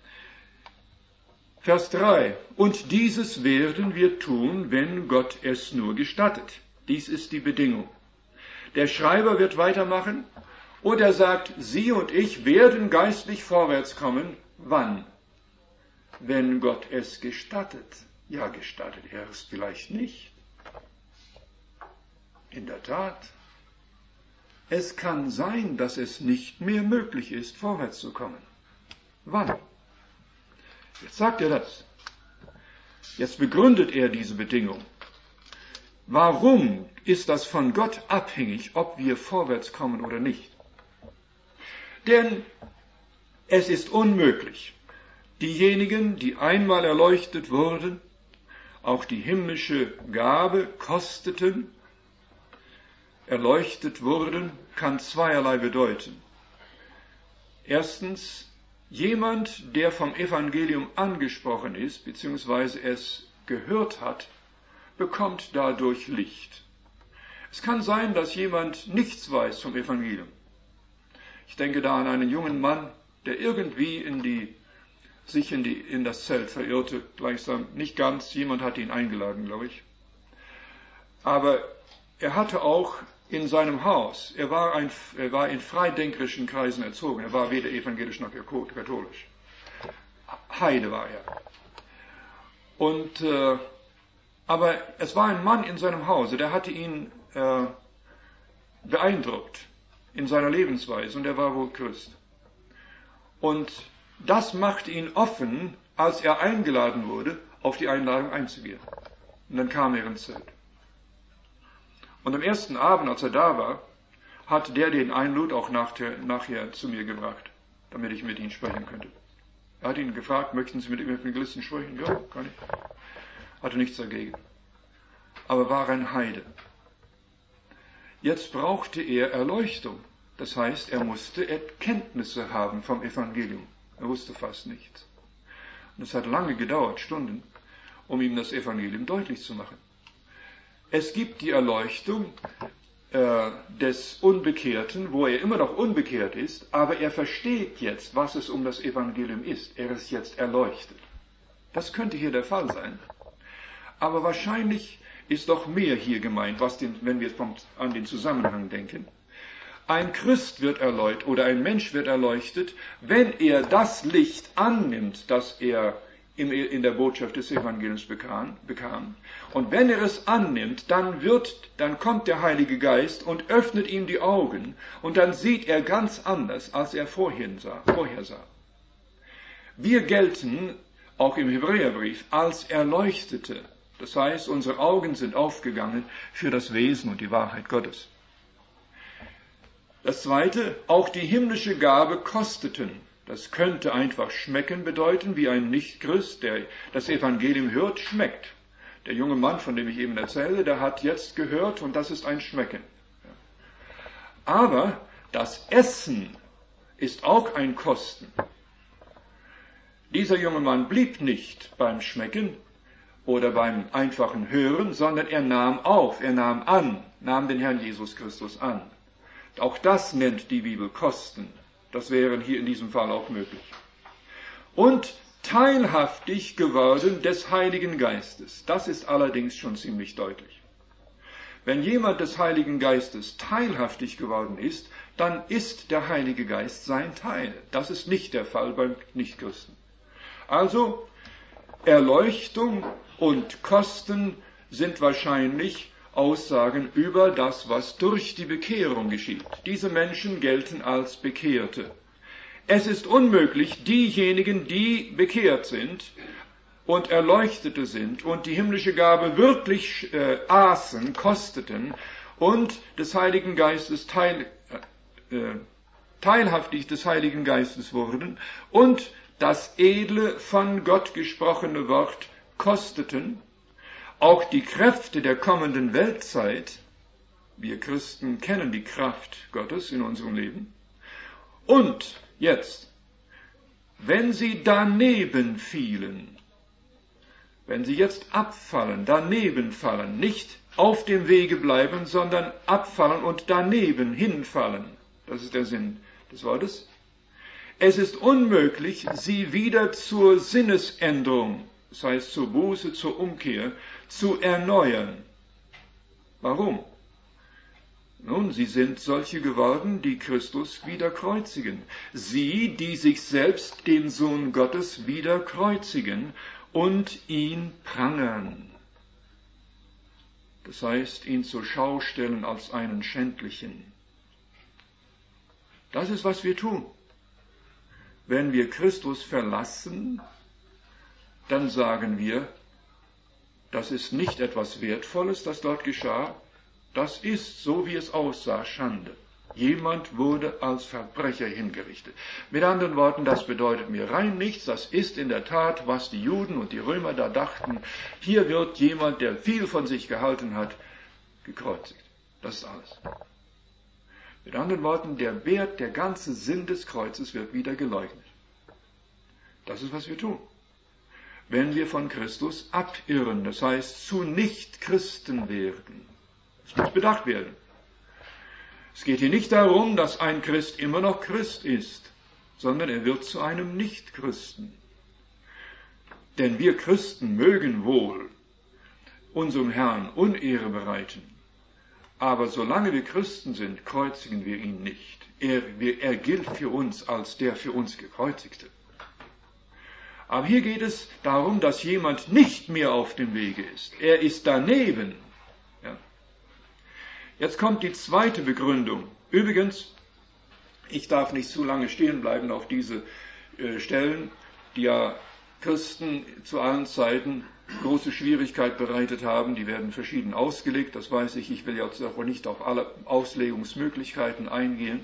Vers drei. Und dieses werden wir tun, wenn Gott es nur gestattet. Dies ist die Bedingung. Der Schreiber wird weitermachen und er sagt, Sie und ich werden geistlich vorwärts kommen. Wann? Wenn Gott es gestattet. Ja, gestattet er es vielleicht nicht. In der Tat. Es kann sein, dass es nicht mehr möglich ist, vorwärts zu kommen. Wann? Jetzt sagt er das. Jetzt begründet er diese Bedingung. Warum ist das von Gott abhängig, ob wir vorwärts kommen oder nicht? Denn es ist unmöglich. Diejenigen, die einmal erleuchtet wurden, auch die himmlische Gabe kosteten, erleuchtet wurden, kann zweierlei bedeuten. Erstens, jemand, der vom Evangelium angesprochen ist, beziehungsweise es gehört hat, bekommt dadurch Licht. Es kann sein, dass jemand nichts weiß vom Evangelium. Ich denke da an einen jungen Mann, der irgendwie in die, sich in, die, in das Zelt verirrte, gleichsam nicht ganz, jemand hatte ihn eingeladen, glaube ich. Aber er hatte auch in seinem Haus, er war, ein, er war in freidenkerischen Kreisen erzogen, er war weder evangelisch noch katholisch. Heide war er. Und, äh, aber es war ein Mann in seinem Hause, der hatte ihn äh, beeindruckt in seiner Lebensweise und er war wohl Christ. Und das machte ihn offen, als er eingeladen wurde, auf die Einladung einzugehen. Und dann kam er ins Zelt. Und am ersten Abend, als er da war, hat der den einlud auch nachher, nachher zu mir gebracht, damit ich mit ihm sprechen könnte. Er hat ihn gefragt, möchten Sie mit dem Evangelisten sprechen? Ja, kann ich. Hatte nichts dagegen. Aber war ein Heide. Jetzt brauchte er Erleuchtung. Das heißt, er musste Erkenntnisse haben vom Evangelium. Er wusste fast nichts. Und es hat lange gedauert, Stunden, um ihm das Evangelium deutlich zu machen. Es gibt die Erleuchtung äh, des Unbekehrten, wo er immer noch unbekehrt ist, aber er versteht jetzt, was es um das Evangelium ist. Er ist jetzt erleuchtet. Das könnte hier der Fall sein. Aber wahrscheinlich ist doch mehr hier gemeint, was den, wenn wir vom, an den Zusammenhang denken. Ein Christ wird erleuchtet oder ein Mensch wird erleuchtet, wenn er das Licht annimmt, das er in der Botschaft des Evangeliums bekam, bekam. Und wenn er es annimmt, dann wird, dann kommt der Heilige Geist und öffnet ihm die Augen und dann sieht er ganz anders, als er vorhin sah, vorher sah. Wir gelten auch im Hebräerbrief als Erleuchtete. Das heißt, unsere Augen sind aufgegangen für das Wesen und die Wahrheit Gottes. Das zweite, auch die himmlische Gabe kosteten. Das könnte einfach schmecken bedeuten, wie ein Nichtchrist, der das Evangelium hört, schmeckt. Der junge Mann, von dem ich eben erzähle, der hat jetzt gehört und das ist ein Schmecken. Aber das Essen ist auch ein Kosten. Dieser junge Mann blieb nicht beim Schmecken oder beim einfachen Hören, sondern er nahm auf, er nahm an, nahm den Herrn Jesus Christus an. Auch das nennt die Bibel Kosten. Das wäre hier in diesem Fall auch möglich. Und teilhaftig geworden des Heiligen Geistes. Das ist allerdings schon ziemlich deutlich. Wenn jemand des Heiligen Geistes teilhaftig geworden ist, dann ist der Heilige Geist sein Teil. Das ist nicht der Fall beim Nichtchristen. Also, Erleuchtung und Kosten sind wahrscheinlich Aussagen über das, was durch die Bekehrung geschieht. Diese Menschen gelten als Bekehrte. Es ist unmöglich, diejenigen, die bekehrt sind und Erleuchtete sind und die himmlische Gabe wirklich äh, aßen, kosteten und des Heiligen Geistes teil, äh, teilhaftig des Heiligen Geistes wurden und das edle, von Gott gesprochene Wort kosteten, auch die Kräfte der kommenden Weltzeit, wir Christen kennen die Kraft Gottes in unserem Leben, und jetzt, wenn sie daneben fielen, wenn sie jetzt abfallen, daneben fallen, nicht auf dem Wege bleiben, sondern abfallen und daneben hinfallen, das ist der Sinn des Wortes, es ist unmöglich, sie wieder zur Sinnesänderung, das heißt zur Buße, zur Umkehr, zu erneuern. Warum? Nun, sie sind solche geworden, die Christus wieder kreuzigen. Sie, die sich selbst, den Sohn Gottes, wieder kreuzigen und ihn prangern. Das heißt, ihn zur Schau stellen als einen Schändlichen. Das ist, was wir tun. Wenn wir Christus verlassen, dann sagen wir, das ist nicht etwas Wertvolles, das dort geschah. Das ist, so wie es aussah, Schande. Jemand wurde als Verbrecher hingerichtet. Mit anderen Worten, das bedeutet mir rein nichts. Das ist in der Tat, was die Juden und die Römer da dachten. Hier wird jemand, der viel von sich gehalten hat, gekreuzigt. Das ist alles. Mit anderen Worten, der Wert, der ganze Sinn des Kreuzes wird wieder geleugnet. Das ist, was wir tun. Wenn wir von Christus abirren, das heißt zu Nichtchristen werden. Das muss bedacht werden. Es geht hier nicht darum, dass ein Christ immer noch Christ ist, sondern er wird zu einem Nichtchristen. Denn wir Christen mögen wohl unserem Herrn Unehre bereiten, aber solange wir Christen sind, kreuzigen wir ihn nicht. Er, wir, er gilt für uns als der für uns Gekreuzigte. Aber hier geht es darum, dass jemand nicht mehr auf dem Wege ist. Er ist daneben. Ja. Jetzt kommt die zweite Begründung. Übrigens, ich darf nicht zu lange stehen bleiben auf diese äh, Stellen, die ja Christen zu allen Zeiten große Schwierigkeit bereitet haben. Die werden verschieden ausgelegt, das weiß ich. Ich will jetzt auch nicht auf alle Auslegungsmöglichkeiten eingehen.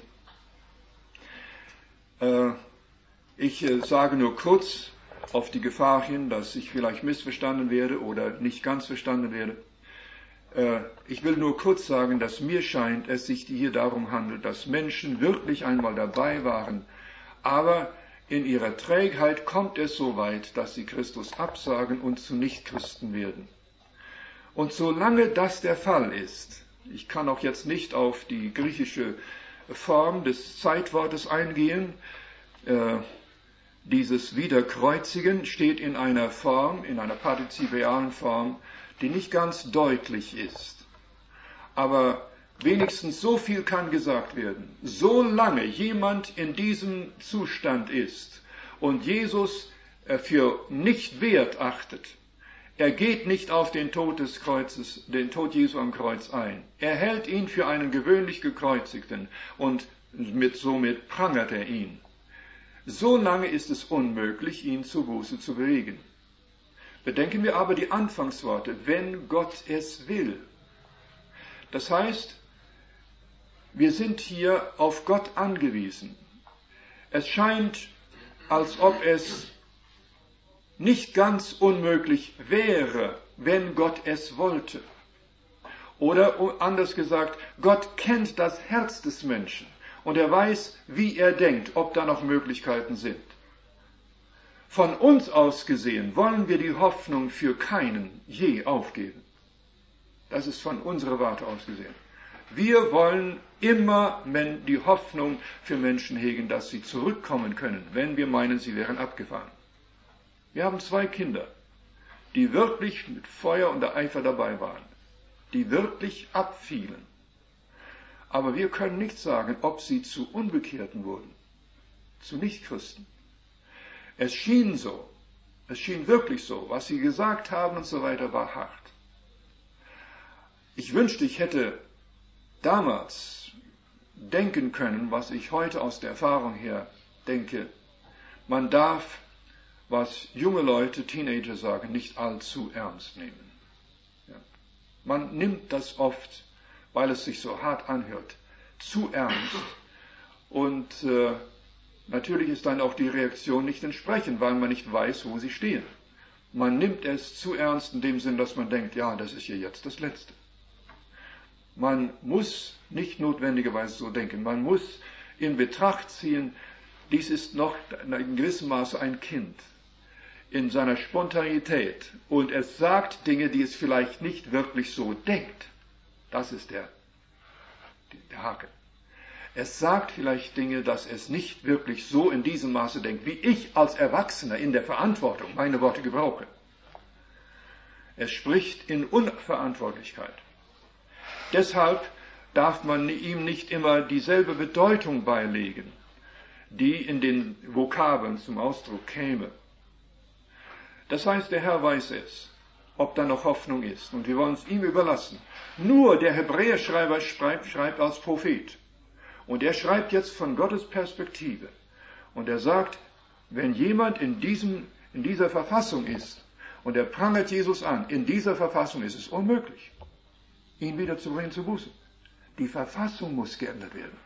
Äh, ich äh, sage nur kurz, auf die Gefahr hin, dass ich vielleicht missverstanden werde oder nicht ganz verstanden werde. Ich will nur kurz sagen, dass mir scheint, es sich hier darum handelt, dass Menschen wirklich einmal dabei waren, aber in ihrer Trägheit kommt es so weit, dass sie Christus absagen und zu Nichtchristen werden. Und solange das der Fall ist, ich kann auch jetzt nicht auf die griechische Form des Zeitwortes eingehen, äh, Dieses Wiederkreuzigen steht in einer Form, in einer partizipialen Form, die nicht ganz deutlich ist. Aber wenigstens so viel kann gesagt werden. Solange jemand in diesem Zustand ist und Jesus für nicht wert achtet, er geht nicht auf den Tod des Kreuzes, den Tod Jesu am Kreuz ein. Er hält ihn für einen gewöhnlich Gekreuzigten und mit, somit prangert er ihn. So lange ist es unmöglich, ihn zur Buße zu bewegen. Bedenken wir aber die Anfangsworte, wenn Gott es will. Das heißt, wir sind hier auf Gott angewiesen. Es scheint, als ob es nicht ganz unmöglich wäre, wenn Gott es wollte. Oder anders gesagt, Gott kennt das Herz des Menschen. Und er weiß, wie er denkt, ob da noch Möglichkeiten sind. Von uns aus gesehen wollen wir die Hoffnung für keinen je aufgeben. Das ist von unserer Warte aus gesehen. Wir wollen immer die Hoffnung für Menschen hegen, dass sie zurückkommen können, wenn wir meinen, sie wären abgefahren. Wir haben zwei Kinder, die wirklich mit Feuer und Eifer dabei waren, die wirklich abfielen. Aber wir können nicht sagen, ob sie zu Unbekehrten wurden, zu Nichtchristen. Es schien so, es schien wirklich so, was sie gesagt haben und so weiter war hart. Ich wünschte, ich hätte damals denken können, was ich heute aus der Erfahrung her denke. Man darf, was junge Leute, Teenager sagen, nicht allzu ernst nehmen. Ja. Man nimmt das oft, weil es sich so hart anhört, zu ernst. Und äh, natürlich ist dann auch die Reaktion nicht entsprechend, weil man nicht weiß, wo sie stehen. Man nimmt es zu ernst in dem Sinn, dass man denkt, ja, das ist hier jetzt das Letzte. Man muss nicht notwendigerweise so denken. Man muss in Betracht ziehen, dies ist noch in gewissem Maße ein Kind in seiner Spontanität. Und es sagt Dinge, die es vielleicht nicht wirklich so denkt. Das ist der, der Haken. Es sagt vielleicht Dinge, dass es nicht wirklich so in diesem Maße denkt, wie ich als Erwachsener in der Verantwortung meine Worte gebrauche. Es spricht in Unverantwortlichkeit. Deshalb darf man ihm nicht immer dieselbe Bedeutung beilegen, die in den Vokabeln zum Ausdruck käme. Das heißt, der Herr weiß es, ob da noch Hoffnung ist, und wir wollen es ihm überlassen. Nur der Hebräerschreiber schreibt, schreibt als Prophet. Und er schreibt jetzt von Gottes Perspektive. Und er sagt, wenn jemand in, diesem, in dieser Verfassung ist, und er prangert Jesus an, in dieser Verfassung ist es unmöglich, ihn wieder zu bringen zur Buße. Die Verfassung muss geändert werden.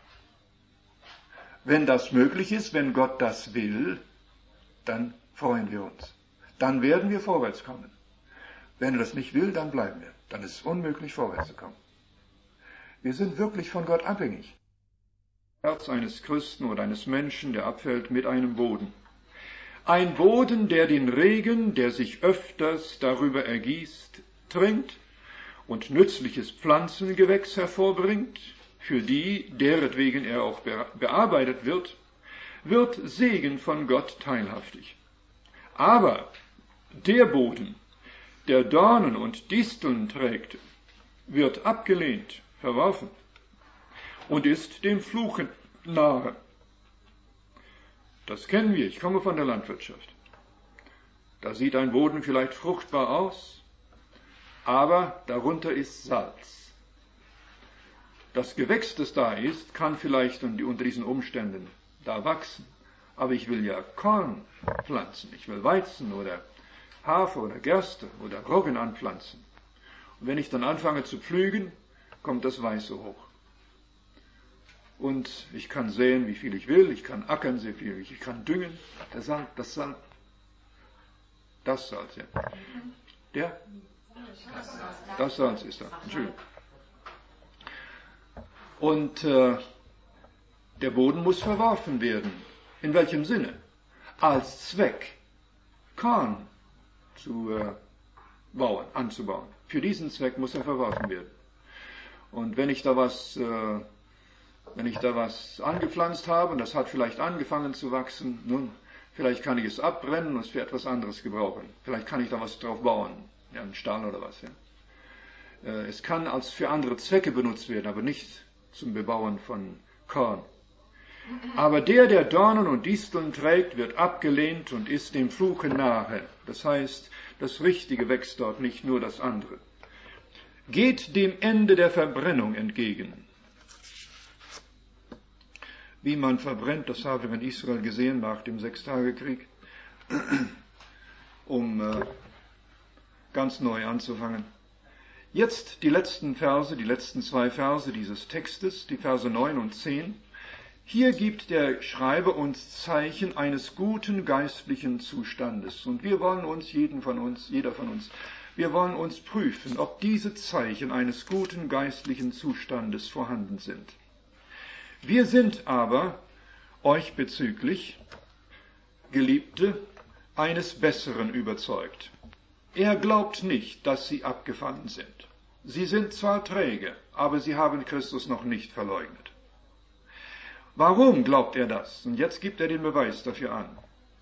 Wenn das möglich ist, wenn Gott das will, dann freuen wir uns. Dann werden wir vorwärts kommen. Wenn er das nicht will, dann bleiben wir. Dann ist es unmöglich, vorwärts zu kommen. Wir sind wirklich von Gott abhängig. Das Herz eines Christen oder eines Menschen, der abfällt, mit einem Boden. Ein Boden, der den Regen, der sich öfters darüber ergießt, trinkt und nützliches Pflanzengewächs hervorbringt, für die, deretwegen er auch bearbeitet wird, wird Segen von Gott teilhaftig. Aber der Boden, der Dornen und Disteln trägt, wird abgelehnt, verworfen und ist dem Fluchen nahe. Das kennen wir, ich komme von der Landwirtschaft. Da sieht ein Boden vielleicht fruchtbar aus, aber darunter ist Salz. Das Gewächs, das da ist, kann vielleicht unter diesen Umständen da wachsen. Aber ich will ja Korn pflanzen, ich will Weizen oder Hafer oder Gerste oder Roggen anpflanzen. Und wenn ich dann anfange zu pflügen, kommt das Weiße hoch. Und ich kann säen, wie viel ich will, ich kann ackern, sehr viel, ich kann düngen. Der Salz, das Salz, das Salz, ja. Der? Das Salz ist da, Entschuldigung. Und äh, der Boden muss verworfen werden. In welchem Sinne? Als Zweck, Korn zu äh, bauen, anzubauen. Für diesen Zweck muss er verworfen werden. Und wenn ich da was, äh, wenn ich da was angepflanzt habe und das hat vielleicht angefangen zu wachsen, nun, vielleicht kann ich es abbrennen und es für etwas anderes gebrauchen. Vielleicht kann ich da was drauf bauen, ja, einen Stall oder was. Ja. Äh, es kann als für andere Zwecke benutzt werden, aber nicht zum Bebauen von Korn. Aber der, der Dornen und Disteln trägt, wird abgelehnt und ist dem Fluche nahe. Das heißt, das Richtige wächst dort, nicht nur das andere. Geht dem Ende der Verbrennung entgegen. Wie man verbrennt, das haben wir in Israel gesehen nach dem Sechstagekrieg, um äh, ganz neu anzufangen. Jetzt die letzten Verse, die letzten zwei Verse dieses Textes, die Verse neun und zehn. Hier gibt der Schreiber uns Zeichen eines guten geistlichen Zustandes. Und wir wollen uns, jeden von uns, jeder von uns, wir wollen uns prüfen, ob diese Zeichen eines guten geistlichen Zustandes vorhanden sind. Wir sind aber euch bezüglich, Geliebte, eines Besseren überzeugt. Er glaubt nicht, dass sie abgefallen sind. Sie sind zwar träge, aber sie haben Christus noch nicht verleugnet. Warum glaubt er das? Und jetzt gibt er den Beweis dafür an.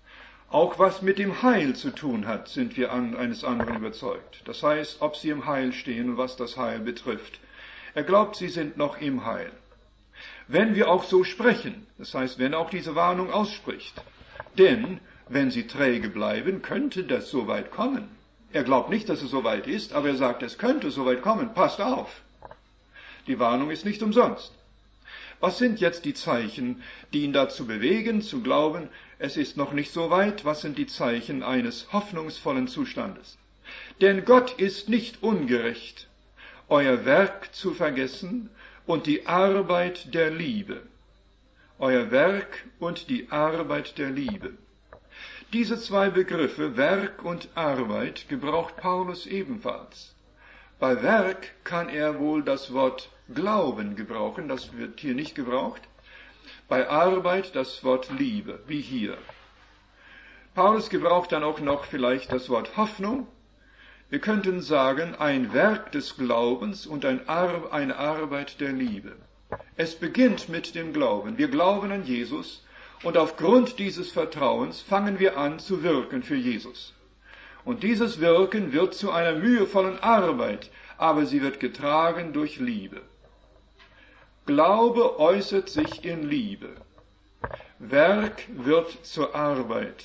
auch was mit dem Heil zu tun hat, sind wir an, eines anderen überzeugt. Das heißt, ob sie im Heil stehen und was das Heil betrifft. Er glaubt, sie sind noch im Heil. Wenn wir auch so sprechen, das heißt, wenn er auch diese Warnung ausspricht, denn wenn sie träge bleiben, könnte das so weit kommen. Er glaubt nicht, dass es so weit ist, aber er sagt, es könnte so weit kommen. Passt auf. Die Warnung ist nicht umsonst. Was sind jetzt die Zeichen, die ihn dazu bewegen, zu glauben, es ist noch nicht so weit? Was sind die Zeichen eines hoffnungsvollen Zustandes? Denn Gott ist nicht ungerecht, euer Werk zu vergessen und die Arbeit der Liebe. Euer Werk und die Arbeit der Liebe. Diese zwei Begriffe, Werk und Arbeit, gebraucht Paulus ebenfalls. Bei Werk kann er wohl das Wort Glauben gebrauchen, das wird hier nicht gebraucht. Bei Arbeit das Wort Liebe, wie hier. Paulus gebraucht dann auch noch vielleicht das Wort Hoffnung. Wir könnten sagen, ein Werk des Glaubens und ein Ar- eine Arbeit der Liebe. Es beginnt mit dem Glauben. Wir glauben an Jesus und aufgrund dieses Vertrauens fangen wir an zu wirken für Jesus. Und dieses Wirken wird zu einer mühevollen Arbeit, aber sie wird getragen durch Liebe. Glaube äußert sich in Liebe. Werk wird zur Arbeit.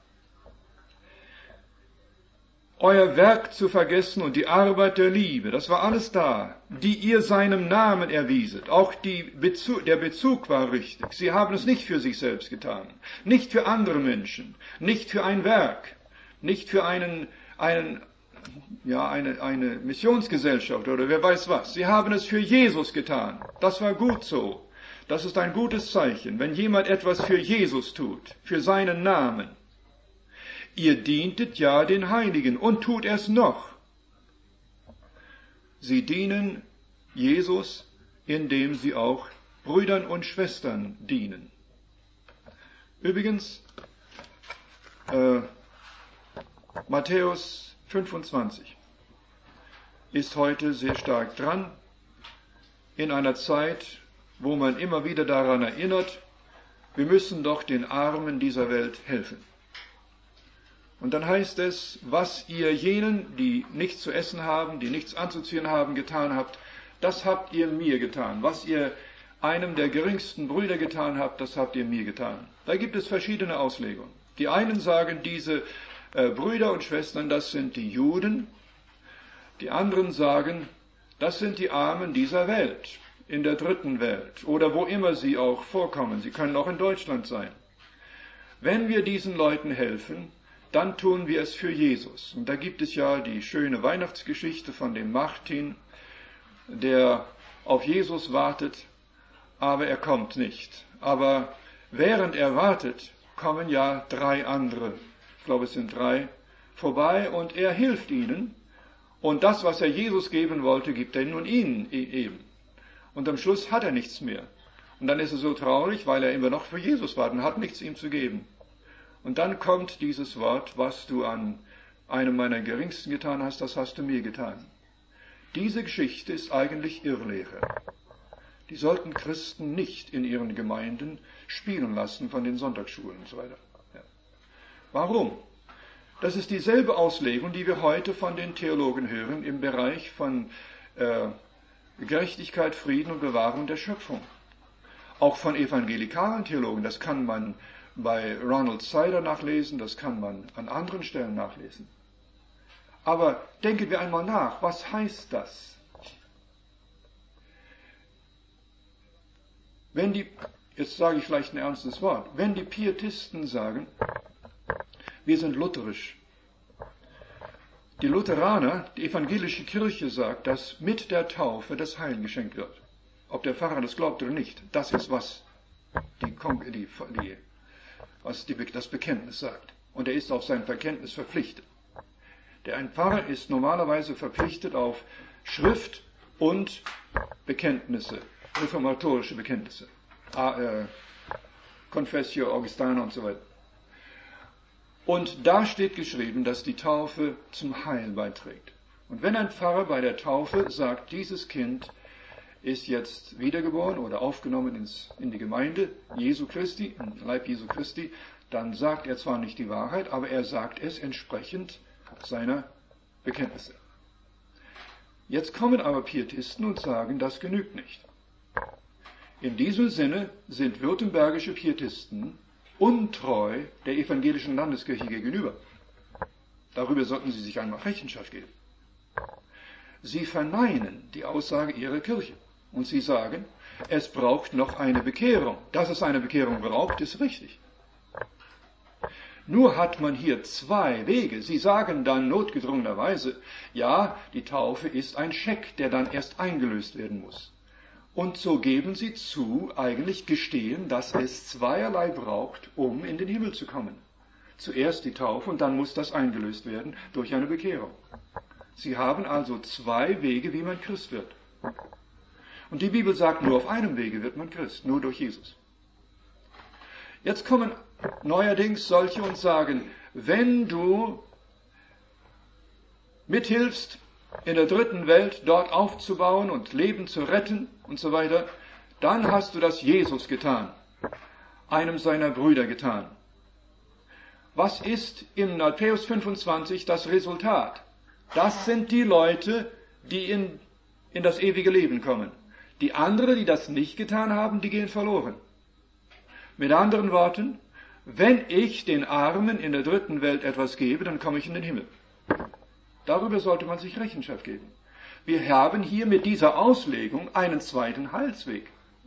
Euer Werk zu vergessen und die Arbeit der Liebe, das war alles da, die ihr seinem Namen erwieset. Auch die Bezug, der Bezug war richtig. Sie haben es nicht für sich selbst getan, nicht für andere Menschen, nicht für ein Werk, nicht für einen, einen, ja, eine, eine Missionsgesellschaft oder wer weiß was. Sie haben es für Jesus getan. Das war gut so. Das ist ein gutes Zeichen, wenn jemand etwas für Jesus tut, für seinen Namen. Ihr dientet ja den Heiligen und tut es noch. Sie dienen Jesus, indem sie auch Brüdern und Schwestern dienen. Übrigens, äh, Matthäus fünfundzwanzig ist heute sehr stark dran, in einer Zeit, wo man immer wieder daran erinnert, wir müssen doch den Armen dieser Welt helfen. Und dann heißt es, was ihr jenen, die nichts zu essen haben, die nichts anzuziehen haben, getan habt, das habt ihr mir getan. Was ihr einem der geringsten Brüder getan habt, das habt ihr mir getan. Da gibt es verschiedene Auslegungen. Die einen sagen, diese äh, Brüder und Schwestern, das sind die Juden. Die anderen sagen, das sind die Armen dieser Welt, in der dritten Welt oder wo immer sie auch vorkommen. Sie können auch in Deutschland sein. Wenn wir diesen Leuten helfen, dann tun wir es für Jesus. Und da gibt es ja die schöne Weihnachtsgeschichte von dem Martin, der auf Jesus wartet, aber er kommt nicht. Aber während er wartet, kommen ja drei andere, ich glaube es sind drei, vorbei und er hilft ihnen. Und das, was er Jesus geben wollte, gibt er nun ihnen eben. Und am Schluss hat er nichts mehr. Und dann ist er so traurig, weil er immer noch für Jesus wartet und hat nichts ihm zu geben. Und dann kommt dieses Wort, was du an einem meiner Geringsten getan hast, das hast du mir getan. Diese Geschichte ist eigentlich Irrlehre. Die sollten Christen nicht in ihren Gemeinden spielen lassen von den Sonntagsschulen und so weiter. Ja. Warum? Das ist dieselbe Auslegung, die wir heute von den Theologen hören im Bereich von äh, Gerechtigkeit, Frieden und Bewahrung der Schöpfung. Auch von evangelikalen Theologen, das kann man bei Ronald Sider nachlesen, das kann man an anderen Stellen nachlesen. Aber denken wir einmal nach, was heißt das? Wenn die, jetzt sage ich vielleicht ein ernstes Wort, wenn die Pietisten sagen, wir sind lutherisch. Die Lutheraner, die evangelische Kirche sagt, dass mit der Taufe das Heil geschenkt wird. Ob der Pfarrer das glaubt oder nicht, das ist was die, die, die was die, das Bekenntnis sagt. Und er ist auf sein Bekenntnis verpflichtet. Der ein Pfarrer ist normalerweise verpflichtet auf Schrift und Bekenntnisse, reformatorische Bekenntnisse, äh, Confessio Augustana und so weiter. Und da steht geschrieben, dass die Taufe zum Heil beiträgt. Und wenn ein Pfarrer bei der Taufe sagt, dieses Kind ist jetzt wiedergeboren oder aufgenommen ins, in die Gemeinde Jesu Christi, im Leib Jesu Christi, dann sagt er zwar nicht die Wahrheit, aber er sagt es entsprechend seiner Bekenntnisse. Jetzt kommen aber Pietisten und sagen, das genügt nicht. In diesem Sinne sind württembergische Pietisten untreu der evangelischen Landeskirche gegenüber. Darüber sollten sie sich einmal Rechenschaft geben. Sie verneinen die Aussage ihrer Kirche und sie sagen, es braucht noch eine Bekehrung. Dass es eine Bekehrung braucht, ist richtig. Nur hat man hier zwei Wege. Sie sagen dann notgedrungenerweise, ja, die Taufe ist ein Scheck, der dann erst eingelöst werden muss. Und so geben sie zu, eigentlich gestehen, dass es zweierlei braucht, um in den Himmel zu kommen. Zuerst die Taufe und dann muss das eingelöst werden durch eine Bekehrung. Sie haben also zwei Wege, wie man Christ wird. Und die Bibel sagt, nur auf einem Wege wird man Christ, nur durch Jesus. Jetzt kommen neuerdings solche und sagen, wenn du mithilfst, in der dritten Welt dort aufzubauen und Leben zu retten und so weiter, dann hast du das Jesus getan, einem seiner Brüder getan. Was ist in Matthäus fünfundzwanzig das Resultat? Das sind die Leute, die in, in das ewige Leben kommen. Die anderen, die das nicht getan haben, die gehen verloren. Mit anderen Worten, wenn ich den Armen in der dritten Welt etwas gebe, dann komme ich in den Himmel. Darüber sollte man sich Rechenschaft geben. Wir haben hier mit dieser Auslegung einen zweiten Heilsweg.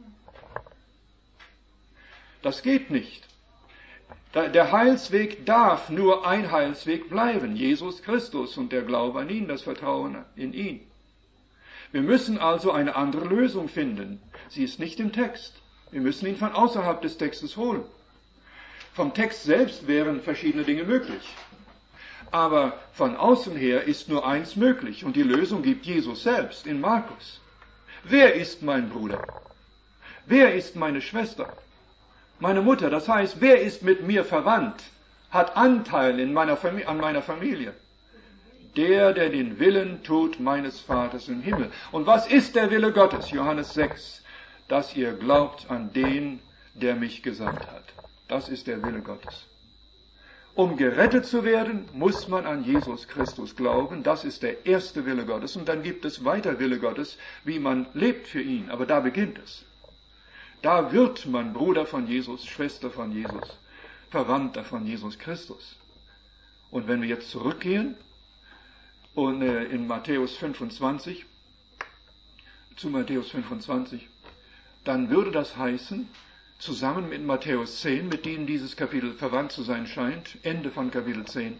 Das geht nicht. Der Heilsweg darf nur ein Heilsweg bleiben, Jesus Christus und der Glaube an ihn, das Vertrauen in ihn. Wir müssen also eine andere Lösung finden. Sie ist nicht im Text. Wir müssen ihn von außerhalb des Textes holen. Vom Text selbst wären verschiedene Dinge möglich. Aber von außen her ist nur eins möglich und die Lösung gibt Jesus selbst in Markus. Wer ist mein Bruder? Wer ist meine Schwester? Meine Mutter, das heißt, wer ist mit mir verwandt, hat Anteil in meiner Familie, an meiner Familie? Der, der den Willen tut meines Vaters im Himmel. Und was ist der Wille Gottes? Johannes sechs, dass ihr glaubt an den, der mich gesandt hat. Das ist der Wille Gottes. Um gerettet zu werden, muss man an Jesus Christus glauben. Das ist der erste Wille Gottes. Und dann gibt es weiter Wille Gottes, wie man lebt für ihn. Aber da beginnt es. Da wird man Bruder von Jesus, Schwester von Jesus, Verwandter von Jesus Christus. Und wenn wir jetzt zurückgehen und äh, in Matthäus fünfundzwanzig, zu Matthäus fünfundzwanzig, dann würde das heißen, zusammen mit Matthäus zehn, mit denen dieses Kapitel verwandt zu sein scheint, Ende von Kapitel zehn,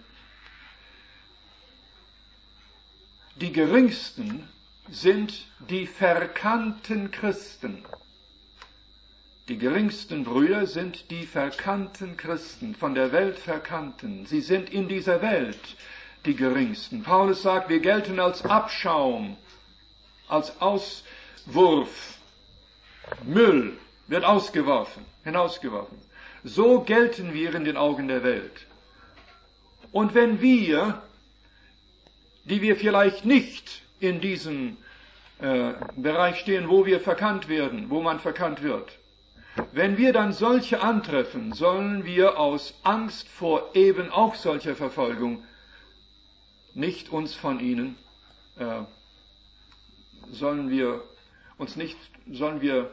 die geringsten sind die verkannten Christen. Die geringsten Brüder sind die verkannten Christen, von der Welt verkannten. Sie sind in dieser Welt die geringsten. Paulus sagt, wir gelten als Abschaum, als Auswurf, Müll, wird ausgeworfen, hinausgeworfen. So gelten wir in den Augen der Welt. Und wenn wir, die wir vielleicht nicht in diesem äh, Bereich stehen, wo wir verkannt werden, wo man verkannt wird, wenn wir dann solche antreffen, sollen wir aus Angst vor eben auch solcher Verfolgung nicht uns von ihnen, äh, sollen wir uns nicht, sollen wir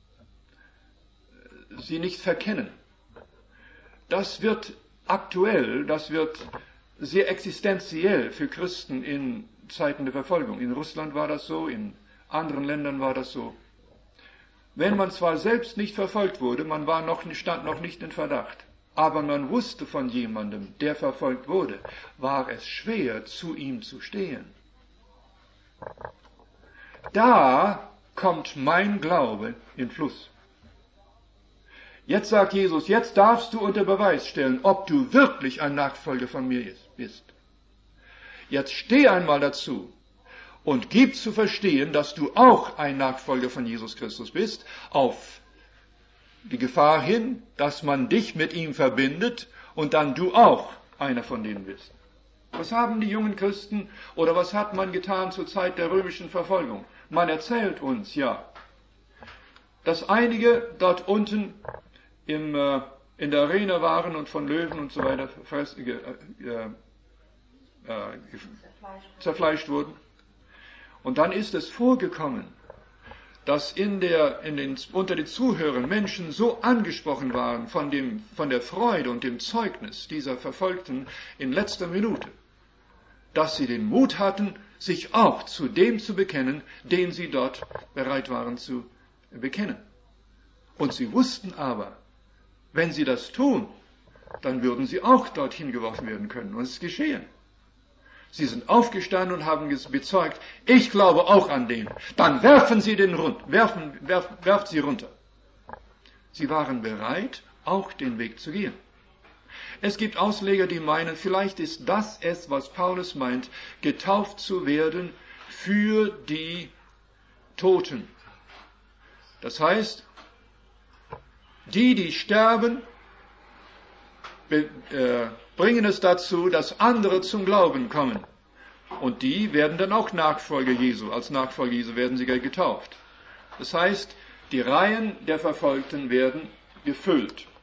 sie nicht verkennen. Das wird aktuell, das wird sehr existenziell für Christen in Zeiten der Verfolgung. In Russland war das so, in anderen Ländern war das so. Wenn man zwar selbst nicht verfolgt wurde, man war noch, stand noch nicht in Verdacht, aber man wusste von jemandem, der verfolgt wurde, war es schwer, zu ihm zu stehen. Da kommt mein Glaube in Fluss. Jetzt sagt Jesus, jetzt darfst du unter Beweis stellen, ob du wirklich ein Nachfolger von mir bist. Jetzt steh einmal dazu und gib zu verstehen, dass du auch ein Nachfolger von Jesus Christus bist, auf die Gefahr hin, dass man dich mit ihm verbindet und dann du auch einer von denen bist. Was haben die jungen Christen oder was hat man getan zur Zeit der römischen Verfolgung? Man erzählt uns ja, dass einige dort unten im, äh, in der Arena waren und von Löwen und so weiter fress, äh, äh, äh, zerfleischt wurden. Und dann ist es vorgekommen, dass in der, in den, unter den Zuhörern Menschen so angesprochen waren von, dem, von der Freude und dem Zeugnis dieser Verfolgten in letzter Minute, dass sie den Mut hatten, sich auch zu dem zu bekennen, den sie dort bereit waren zu bekennen. Und sie wussten aber, wenn sie das tun, dann würden sie auch dorthin geworfen werden können. Und es ist geschehen. Sie sind aufgestanden und haben bezeugt, ich glaube auch an den. Dann werfen sie den rund, werfen, werf, werft sie runter. Sie waren bereit, auch den Weg zu gehen. Es gibt Ausleger, die meinen, vielleicht ist das es, was Paulus meint, getauft zu werden für die Toten. Das heißt, die, die sterben, be, äh, bringen es dazu, dass andere zum Glauben kommen. Und die werden dann auch Nachfolger Jesu. Als Nachfolger Jesu werden sie getauft. Das heißt, die Reihen der Verfolgten werden gefüllt.